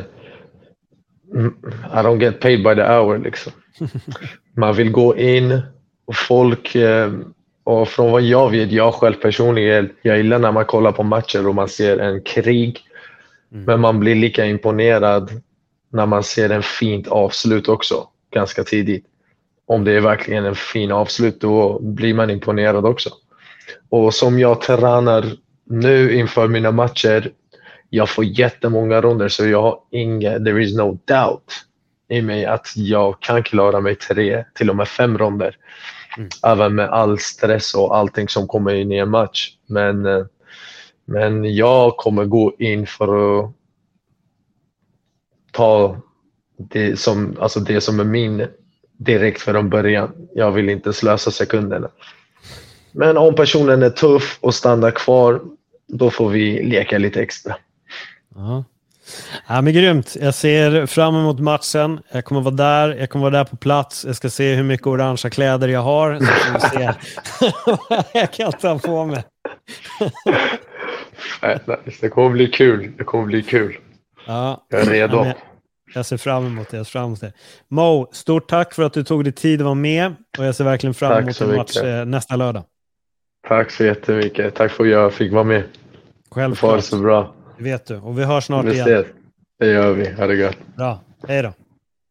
I don't get paid by the hour liksom. Man vill gå in och folk, och från vad jag vet, jag själv personligen, jag gillar när man kollar på matcher och man ser en krig, men man blir lika imponerad när man ser en fint avslut också, ganska tidigt. Om det är verkligen en fin avslut, då blir man imponerad också. Och som jag tränar nu inför mina matcher, jag får jättemånga ronder, så jag har there is no doubt i mig att jag kan klara mig 3, till och med 5 ronder. Även med all stress och allting som kommer in i en match. Men jag kommer gå in för att ta det som är min direkt från början. Jag vill inte slösa sekunderna. Men om personen är tuff och stannar kvar, då får vi leka lite extra. Ja, men grymt. Jag ser fram emot matchen. Jag kommer vara där på plats. Jag ska se hur mycket orangea kläder jag har. Så får vi se vad jag kan ta på mig. Det kommer bli kul. Ja, jag är redo. Jag ser fram emot det. Mo, stort tack för att du tog dig tid att vara med. Och jag ser verkligen fram emot en match nästa lördag. Tack så jättemycket. Tack för att jag fick vara med. Självklart. Ha det så bra. Det vet du. Och vi hörs snart igen. Ses. Det gör vi. Ha det gott. Bra. Hej då.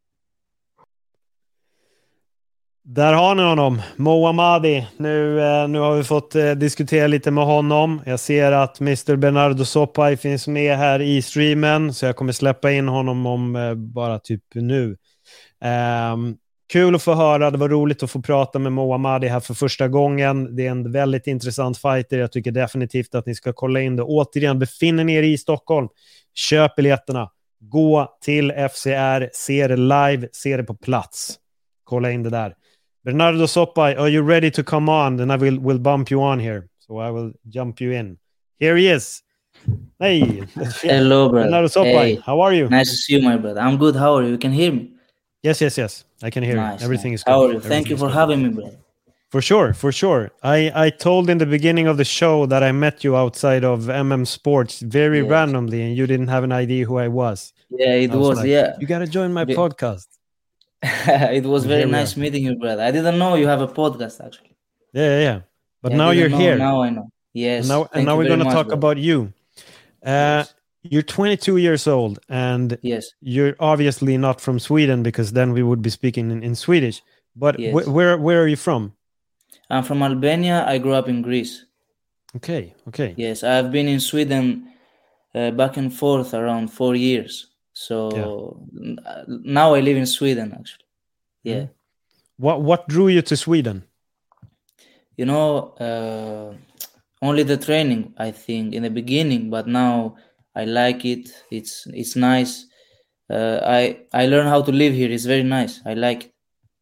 Där har ni honom. Mo Ahmadi. Nu har vi fått diskutera lite med honom. Jag ser att Mr. Bernardo Sopai finns med här i streamen. Så jag kommer släppa in honom om bara typ nu. Kul att få höra. Det var roligt att få prata med Mohammadi här för första gången. Det är en väldigt intressant fighter. Jag tycker definitivt att ni ska kolla in det. Återigen, befinner ni er i Stockholm, köp biljetterna. Gå till FCR, se det live, se det på plats. Kolla in det där. Bernardo Soppaj, are you ready to come on? Then I will bump you on here. So I will jump you in. Here he is. Hey. Hello, brother. Bernardo Soppaj, Hey. how are you? Nice to see you, my brother. I'm good. How are you? You can hear me? Yes. I can hear Nice, you. Everything nice. is good. How are you? Everything Thank you is for good. having me, brother. For sure. I told in the beginning of the show that I met you outside of MM Sports very Yes. randomly, and you didn't have an idea who I was. Yeah, it I was, like, yeah. you got to join my podcast. It was And very here we nice are. meeting you, brother. I didn't know you have a podcast, actually. Yeah. But Yeah, I now didn't you're know. here. Now I know. Yes. And Thank now you we're very going to much, talk brother. about you. Yes. You're 22 years old, and Yes. you're obviously not from Sweden, because then we would be speaking in Swedish. But Yes. where are you from? I'm from Albania. I grew up in Greece. Okay. Yes, I've been in Sweden back and forth around 4 years. So now I live in Sweden, actually. Yeah. What drew you to Sweden? You know, only the training, I think, in the beginning, but now I like it. It's nice. I learn how to live here. It's very nice. I like it.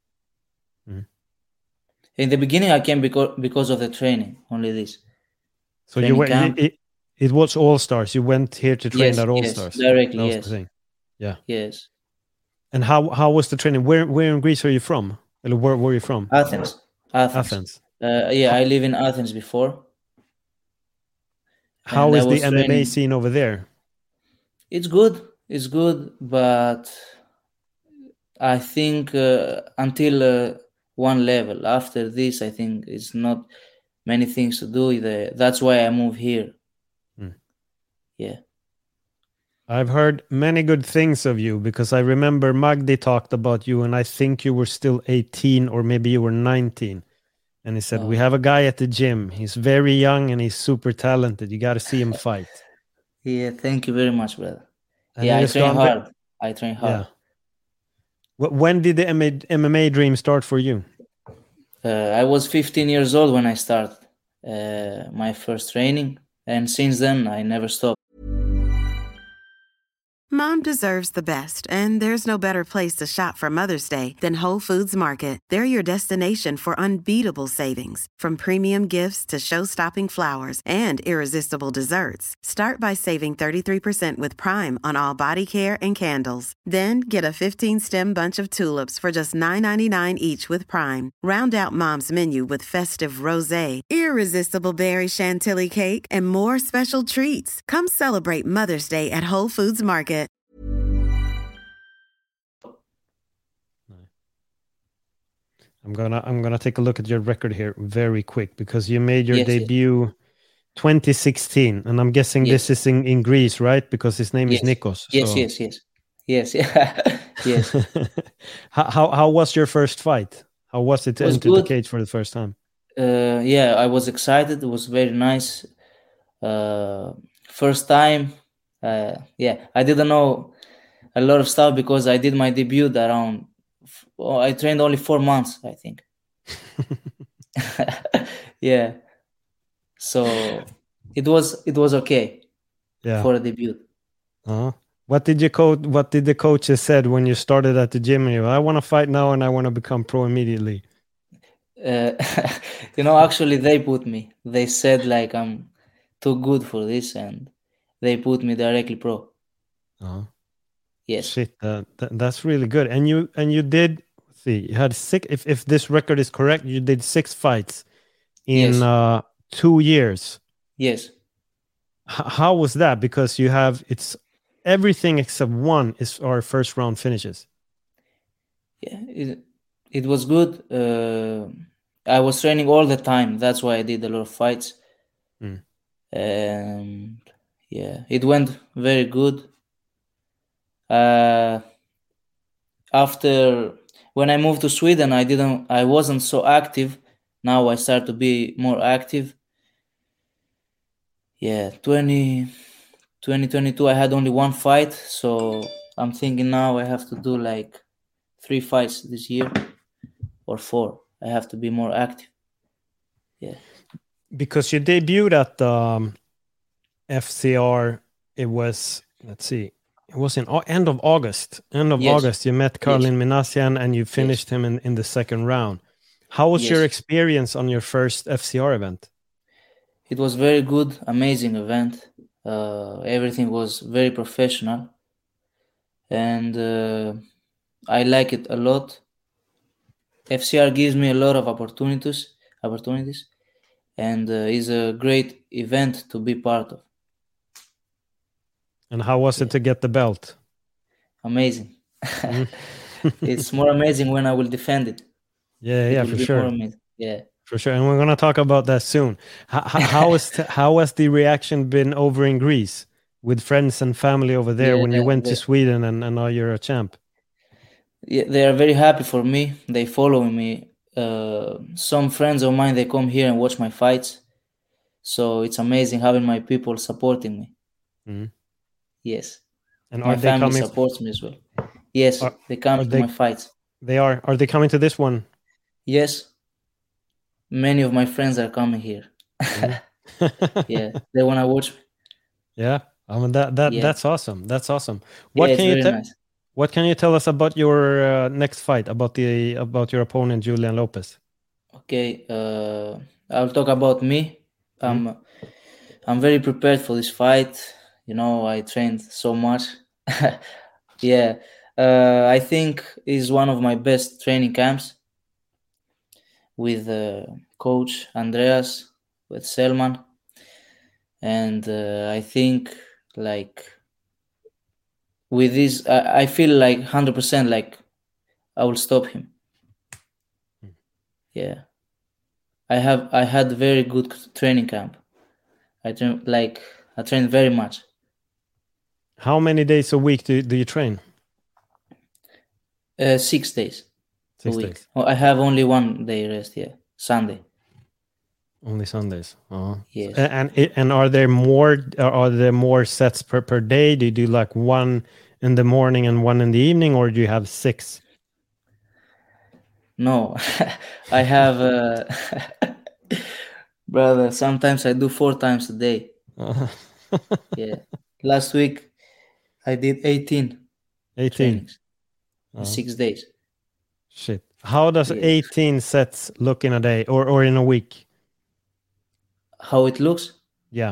In the beginning, I came because of the training. Only this. So Training you went. camp. It was All Stars. You went here to train Yes, at All yes, Stars directly, That was yes. the thing. Yeah. Yes, And how was the training? Where in Greece are you from? Or where were you from? Athens. Athens. Yeah, I live in Athens before. How And I is the was MMA training- scene over there? It's good. It's good, but I think until one level. After this, I think it's not many things to do. That's why I moved here. Yeah. I've heard many good things of you, because I remember Magdi talked about you, and I think you were still 18 or maybe you were 19. And he said, we have a guy at the gym. He's very young and he's super talented. You got to see him fight. Yeah, thank you very much, brother. And Yeah, then I it's train gone hard. I train hard. Yeah. When did the MMA dream start for you? I was 15 years old when I started my first training. And since then, I never stopped. Mom deserves the best, and there's no better place to shop for Mother's Day than Whole Foods Market. They're your destination for unbeatable savings, from premium gifts to show-stopping flowers and irresistible desserts. Start by saving 33% with Prime on all body care and candles. Then get a 15-stem bunch of tulips for just $9.99 each with Prime. Round out Mom's menu with festive rosé, irresistible berry chantilly cake, and more special treats. Come celebrate Mother's Day at Whole Foods Market. I'm gonna take a look at your record here very quick, because you made your Yes, yes. debut 2016, and I'm guessing Yes. this is in Greece, right? Because his name is Nikos. Yes, so- yes. Yes. How was your first fight? How was it to It was enter good. the cage for the first time? Yeah, I was excited. It was very nice. First time. Yeah, I didn't know a lot of stuff because I did my debut around. I trained only 4 months, I think. Yeah. So it was okay Yeah. for a debut. Uh-huh. What did the coaches said when you started at the gym? And I want to fight now and I want to become pro immediately. Actually, they put me. They said like I'm too good for this, and they put me directly pro. Uh-huh. Yes. Shit, that's really good. And you did, let's see, you had six. If this record is correct, you did 6 fights in 2 years. Yes. How was that? Because it's everything except one is our first round finishes. Yeah, it was good. I was training all the time. That's why I did a lot of fights. And yeah, it went very good. After when I moved to Sweden, I wasn't so active. Now I start to be more active. Yeah, 2022 I had only 1 fight, so I'm thinking now I have to do like 3 fights this year. or 4. I have to be more active. Yeah. Because you debuted at FCR, it was, let's see, it was in end of August. August, you met Karolin Minassian and you finished him in the second round. How was your experience on your first FCR event? It was very good, amazing event. Everything was very professional. And I like it a lot. FCR gives me a lot of opportunities, and is a great event to be part of. And how was it to get the belt? Amazing. It's more amazing when I will defend it. Yeah, for sure. More amazing. Yeah, for sure. And we're gonna talk about that soon. How has the reaction been over in Greece with friends and family over there when you went to Sweden and now you're a champ? Yeah, they are very happy for me. They follow me. Some friends of mine, they come here and watch my fights. So it's amazing having my people supporting me. Mm-hmm. Yes. And my family supports me as well. Yes, they come to my fights. They are. Are they coming to this one? Yes. Many of my friends are coming here. Mm-hmm. Yeah, they want to watch me. Yeah. I mean, that's awesome. That's awesome. What can you nice. What can you tell us about your next fight? About your opponent Julian Lopez? Okay, I'll talk about me. I'm very prepared for this fight. You know, I trained so much. Yeah, I think it's one of my best training camps with coach Andreas, with Selman, and I think with this, I feel 100% I will stop him. Yeah, I had a very good training camp. I trained very much. How many days a week do you train? 6 days. 6 days. Well, I have only 1 day rest. Yeah, Sunday. Only Sundays. Oh. Yes. And are there more sets per day? Do you do 1 in the morning and 1 in the evening, or do you have 6? No, I have brother. Sometimes I do 4 times a day. Yeah. Last week I did 18. 18 in 6 days. Shit. How does 18 sets look in a day or in a week? How it looks? Yeah.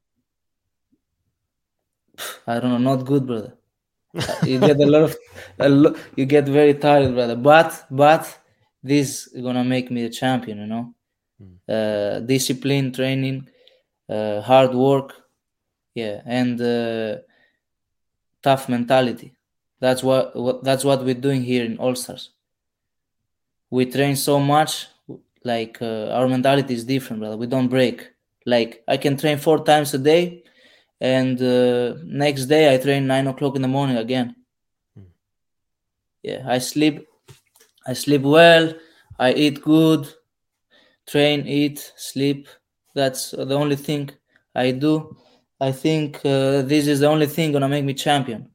I don't know. Not good, brother. You get you get very tired, brother. But this is gonna make me a champion. You know, discipline, training, hard work, yeah, and tough mentality. That's what we're doing here in All Stars. We train so much, our mentality is different, brother. We don't break. I can train 4 times a day, and next day I train 9 o'clock in the morning again. Yeah, I sleep well, I eat good, train, eat, sleep. That's the only thing I do. I think this is the only thing gonna make me champion.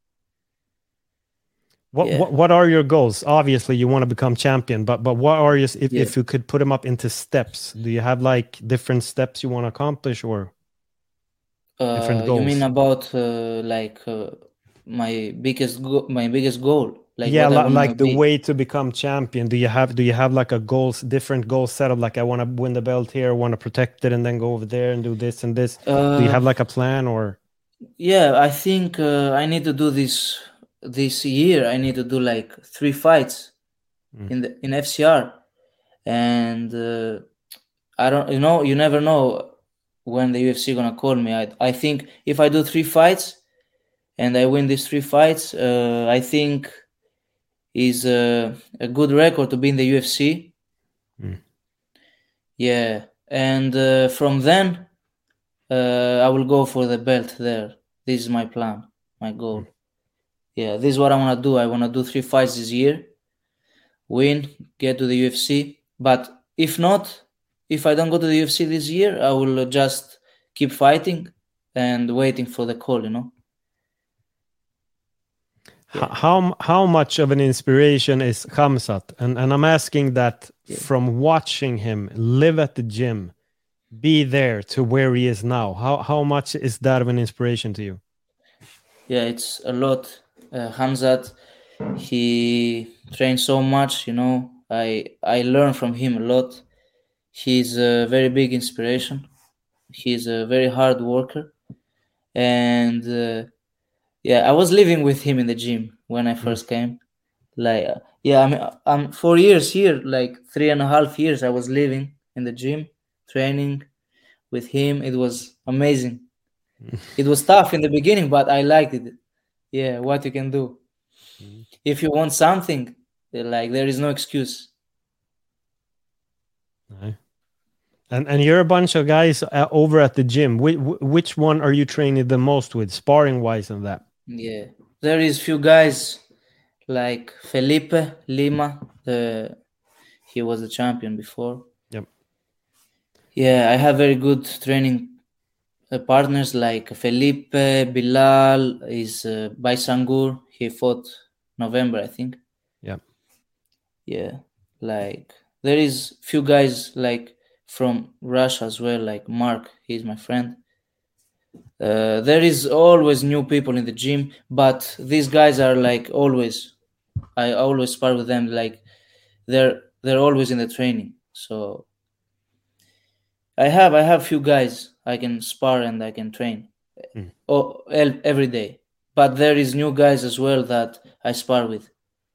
What are your goals? Obviously, you want to become champion, but what are your if you could put them up into steps? Do you have different steps you want to accomplish, or different goals? You mean about my biggest goal? The way to become champion. Do you have a different goal set up? I want to win the belt here, I want to protect it, and then go over there and do this and this. Do you have a plan, or? Yeah, I think I need to do this year. I need to do 3 fights in FCR, and I don't. You never know when the UFC gonna call me. I think if I do 3 fights and I win these 3 fights, I think is a good record to be in the UFC. Yeah, and from then I will go for the belt there. This is my plan, my goal. Yeah, this is what I want to do. I want to do 3 fights this year, win, get to the UFC. But if not, if I don't go to the UFC this year, I will just keep fighting and waiting for the call, How much of an inspiration is Khamzat? And I'm asking that from watching him live at the gym, be there to where he is now. How much is that of an inspiration to you? Yeah, it's a lot. Khamzat, he trains so much, you know. I learn from him a lot. He's a very big inspiration. He's a very hard worker. And I was living with him in the gym when I first came. Like, I'm 4 years here, like 3.5 years I was living in the gym, training with him. It was amazing. It was tough in the beginning, but I liked it. Yeah, what you can do. If you want something, like, there is no excuse. And you're a bunch of guys over at the gym. Which one are you training the most with, sparring wise, and that? Yeah, there is few guys like Felipe Lima. He was the champion before. Yep. Yeah, I have very good training partners like Felipe. Bilal is Baisangur. He fought November, I think. Yeah. Yeah, like there is few guys like from Russia as well, like Mark. He's my friend. There is always new people in the gym, but these guys are like always. I always spar with them. Like they're always in the training. So I have few guys I can spar and I can train every day. But there is new guys as well that I spar with.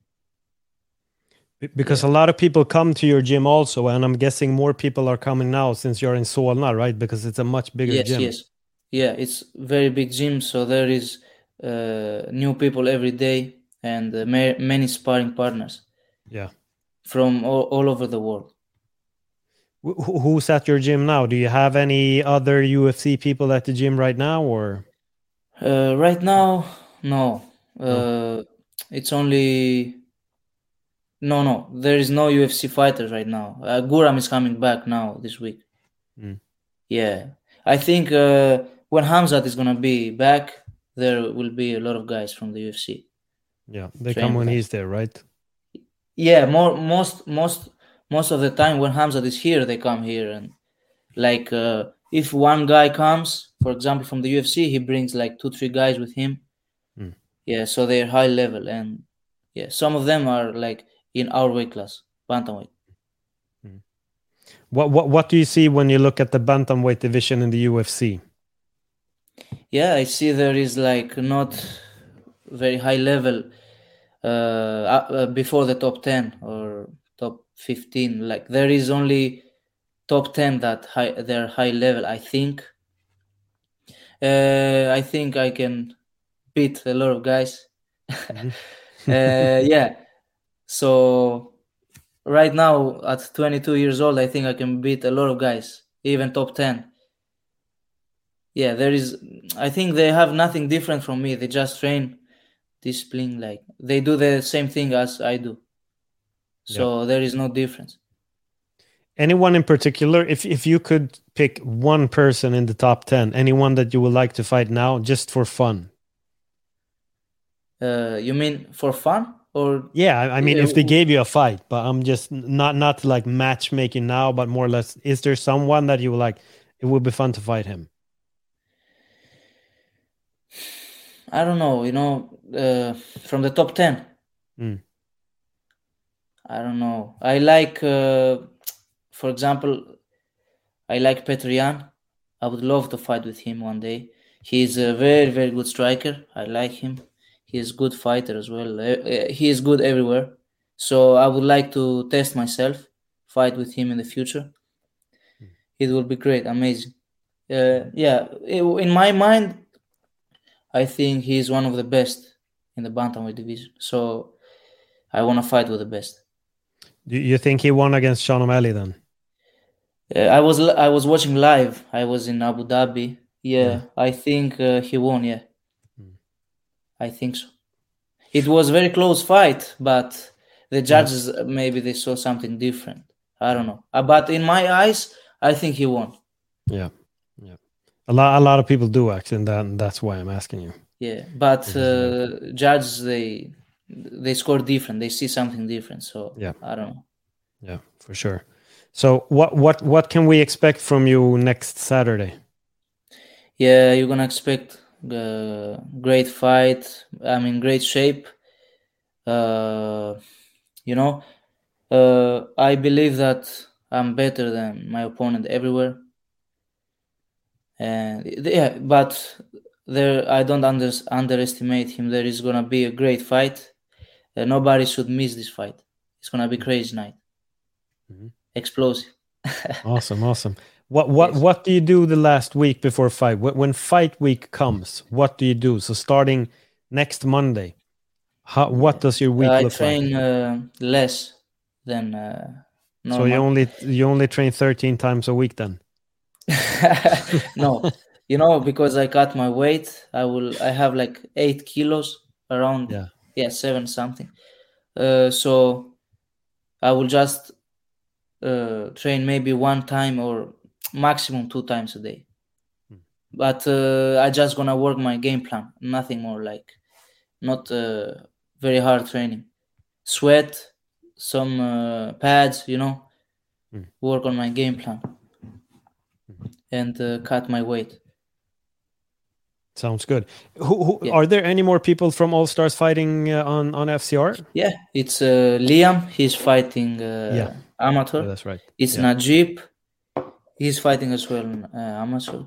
Because a lot of people come to your gym also, and I'm guessing more people are coming now since you're in Solna, right? Because it's a much bigger gym. Yes. Yeah, it's very big gym, so there is new people every day and many sparring partners. Yeah. From all over the world. Who's at your gym now? Do you have any other UFC people at the gym right now, or? Right now, no. It's only... No. There is no UFC fighters right now. Guram is coming back now this week. Yeah. I think when Khamzat is going to be back, there will be a lot of guys from the UFC. Yeah, they come when he's there, right? Yeah, most of the time when Khamzat is here, they come here. And like if one guy comes, for example, from the UFC, he brings like 2-3 guys with him. Yeah, so they're high level. And yeah, some of them are like in our weight class, bantamweight. What do you see when you look at the bantamweight division in the UFC? Yeah, I see there is like not very high level before the top 10 or top 15. Like there is only top 10 that they're high level, I think. I think I can beat a lot of guys. Yeah. So right now at 22 years old, I think I can beat a lot of guys, even top 10. Yeah, I think they have nothing different from me. They just train, discipline, like they do the same thing as I do. So there is no difference. Anyone in particular, if you could pick one person in the top 10, anyone that you would like to fight now, just for fun? You mean for fun? Or yeah, I mean, if they gave you a fight, but I'm just not like matchmaking now, but more or less, is there someone that you would like, it would be fun to fight him? I don't know, from the top 10. I don't know. I like, for example, I like Petr Yan. I would love to fight with him one day. He's a very, very good striker. I like him. He's a good fighter as well. He is good everywhere. So I would like to test myself, fight with him in the future. It will be great, amazing. In my mind, I think he's one of the best in the bantamweight division. So I want to fight with the best. Do you think he won against Sean O'Malley then? I was watching live. I was in Abu Dhabi. Yeah. I think he won. Yeah. I think so. It was a very close fight, but the judges, maybe they saw something different. I don't know. But in my eyes, I think he won. Yeah. A lot of people do, actually, and that's why I'm asking you. Yeah, but judges they score different. They see something different. So Yeah. I don't know. Yeah, for sure. So what can we expect from you next Saturday? Yeah, you're gonna expect great fight. I'm in great shape. I believe that I'm better than my opponent everywhere. And yeah, but I don't underestimate him. There is gonna be a great fight. Nobody should miss this fight. It's gonna be crazy night. Explosive. Awesome. What do you do the last week before fight? When fight week comes, what do you do? So starting next Monday, what does your week look like? I train less than normal. So you only train 13 times a week then? No, because I cut my weight, I have like 8 kilos around. Yeah, 7 something. So I will just train maybe 1 time or maximum 2 times a day. But I just gonna work my game plan, nothing more, like not very hard training. Sweat, some pads, work on my game plan and cut my weight. Sounds good. Who are there any more people from All Stars fighting on FCR? Yeah, it's Liam. He's fighting amateur. Yeah, that's right. It's Najib. He's fighting as well amateur.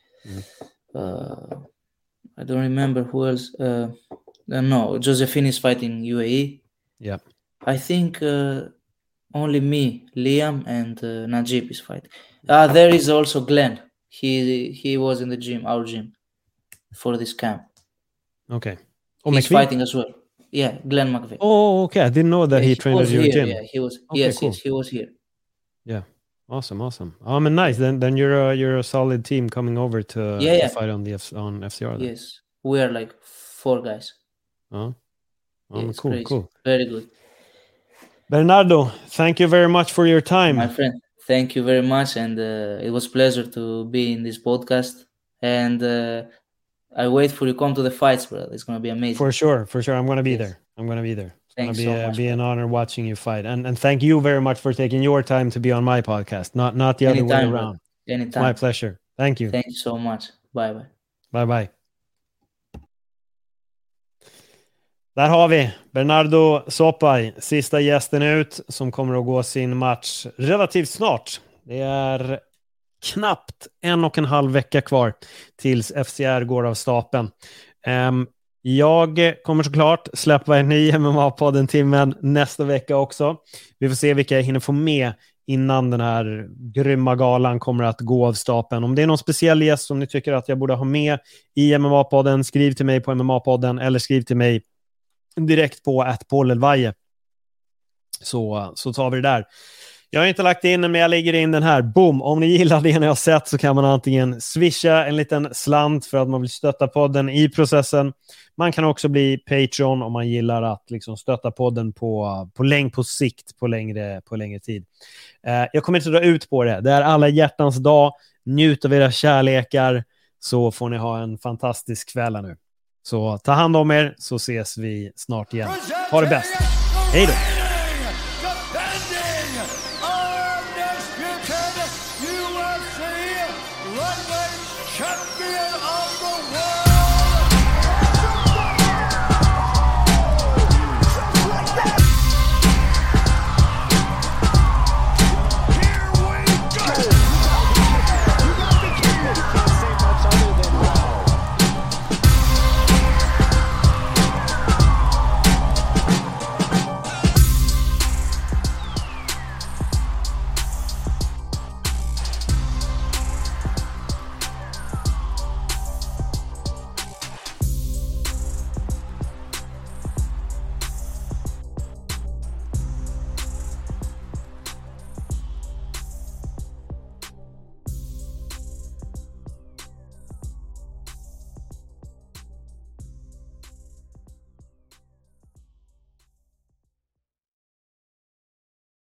I don't remember who else. No, Josephine is fighting UAE. Yeah. I think only me, Liam, and Najib is fighting. There is also Glenn. He was in the gym, our gym, for this camp. Okay. He's fighting as well. Yeah, Glenn McVeigh. Oh, okay. I didn't know that he trained at your gym. Yeah, he was. Okay, yes, cool. yes, he was here. Yeah. Awesome. Nice. Then you're a solid team coming over to fight on FCR. Then. Yes, we are like 4 guys. Oh, yes, cool, crazy. Cool. Very good. Bernardo, thank you very much for your time. My friend, thank you very much, and it was a pleasure to be in this podcast. And I wait for you to come to the fights, bro. It's gonna be amazing. For sure. I'm gonna be there. Thanks it's so gonna much, be an honor watching you fight. And thank you very much for taking your time to be on my podcast, not the other way around. Anytime. It's my pleasure. Thank you. Thank you so much. Bye. Bye. Där har vi Bernardo Sopaj, sista gästen ut, som kommer att gå sin match relativt snart. Det är knappt 1,5 vecka kvar tills FCR går av stapeln. Jag kommer såklart släppa en ny MMA-podden-timmen nästa vecka också. Vi får se vilka jag hinner få med innan den här grymma galan kommer att gå av stapeln. Om det är någon speciell gäst som ni tycker att jag borde ha med i MMA-podden, skriv till mig på MMA-podden eller skriv till mig direkt på @paulelvaje. Så tar vi det där. Jag har inte lagt in den, men jag lägger in den här. Boom! Om ni gillar det ni har sett så kan man antingen swisha en liten slant för att man vill stötta podden i processen. Man kan också bli Patreon om man gillar att liksom stötta podden på sikt, på längre tid. Jag kommer inte dra ut på det. Det är alla hjärtans dag. Njut av era kärlekar, så får ni ha en fantastisk kväll nu. Så ta hand om er, så ses vi snart igen. Ha det bäst. Hej då!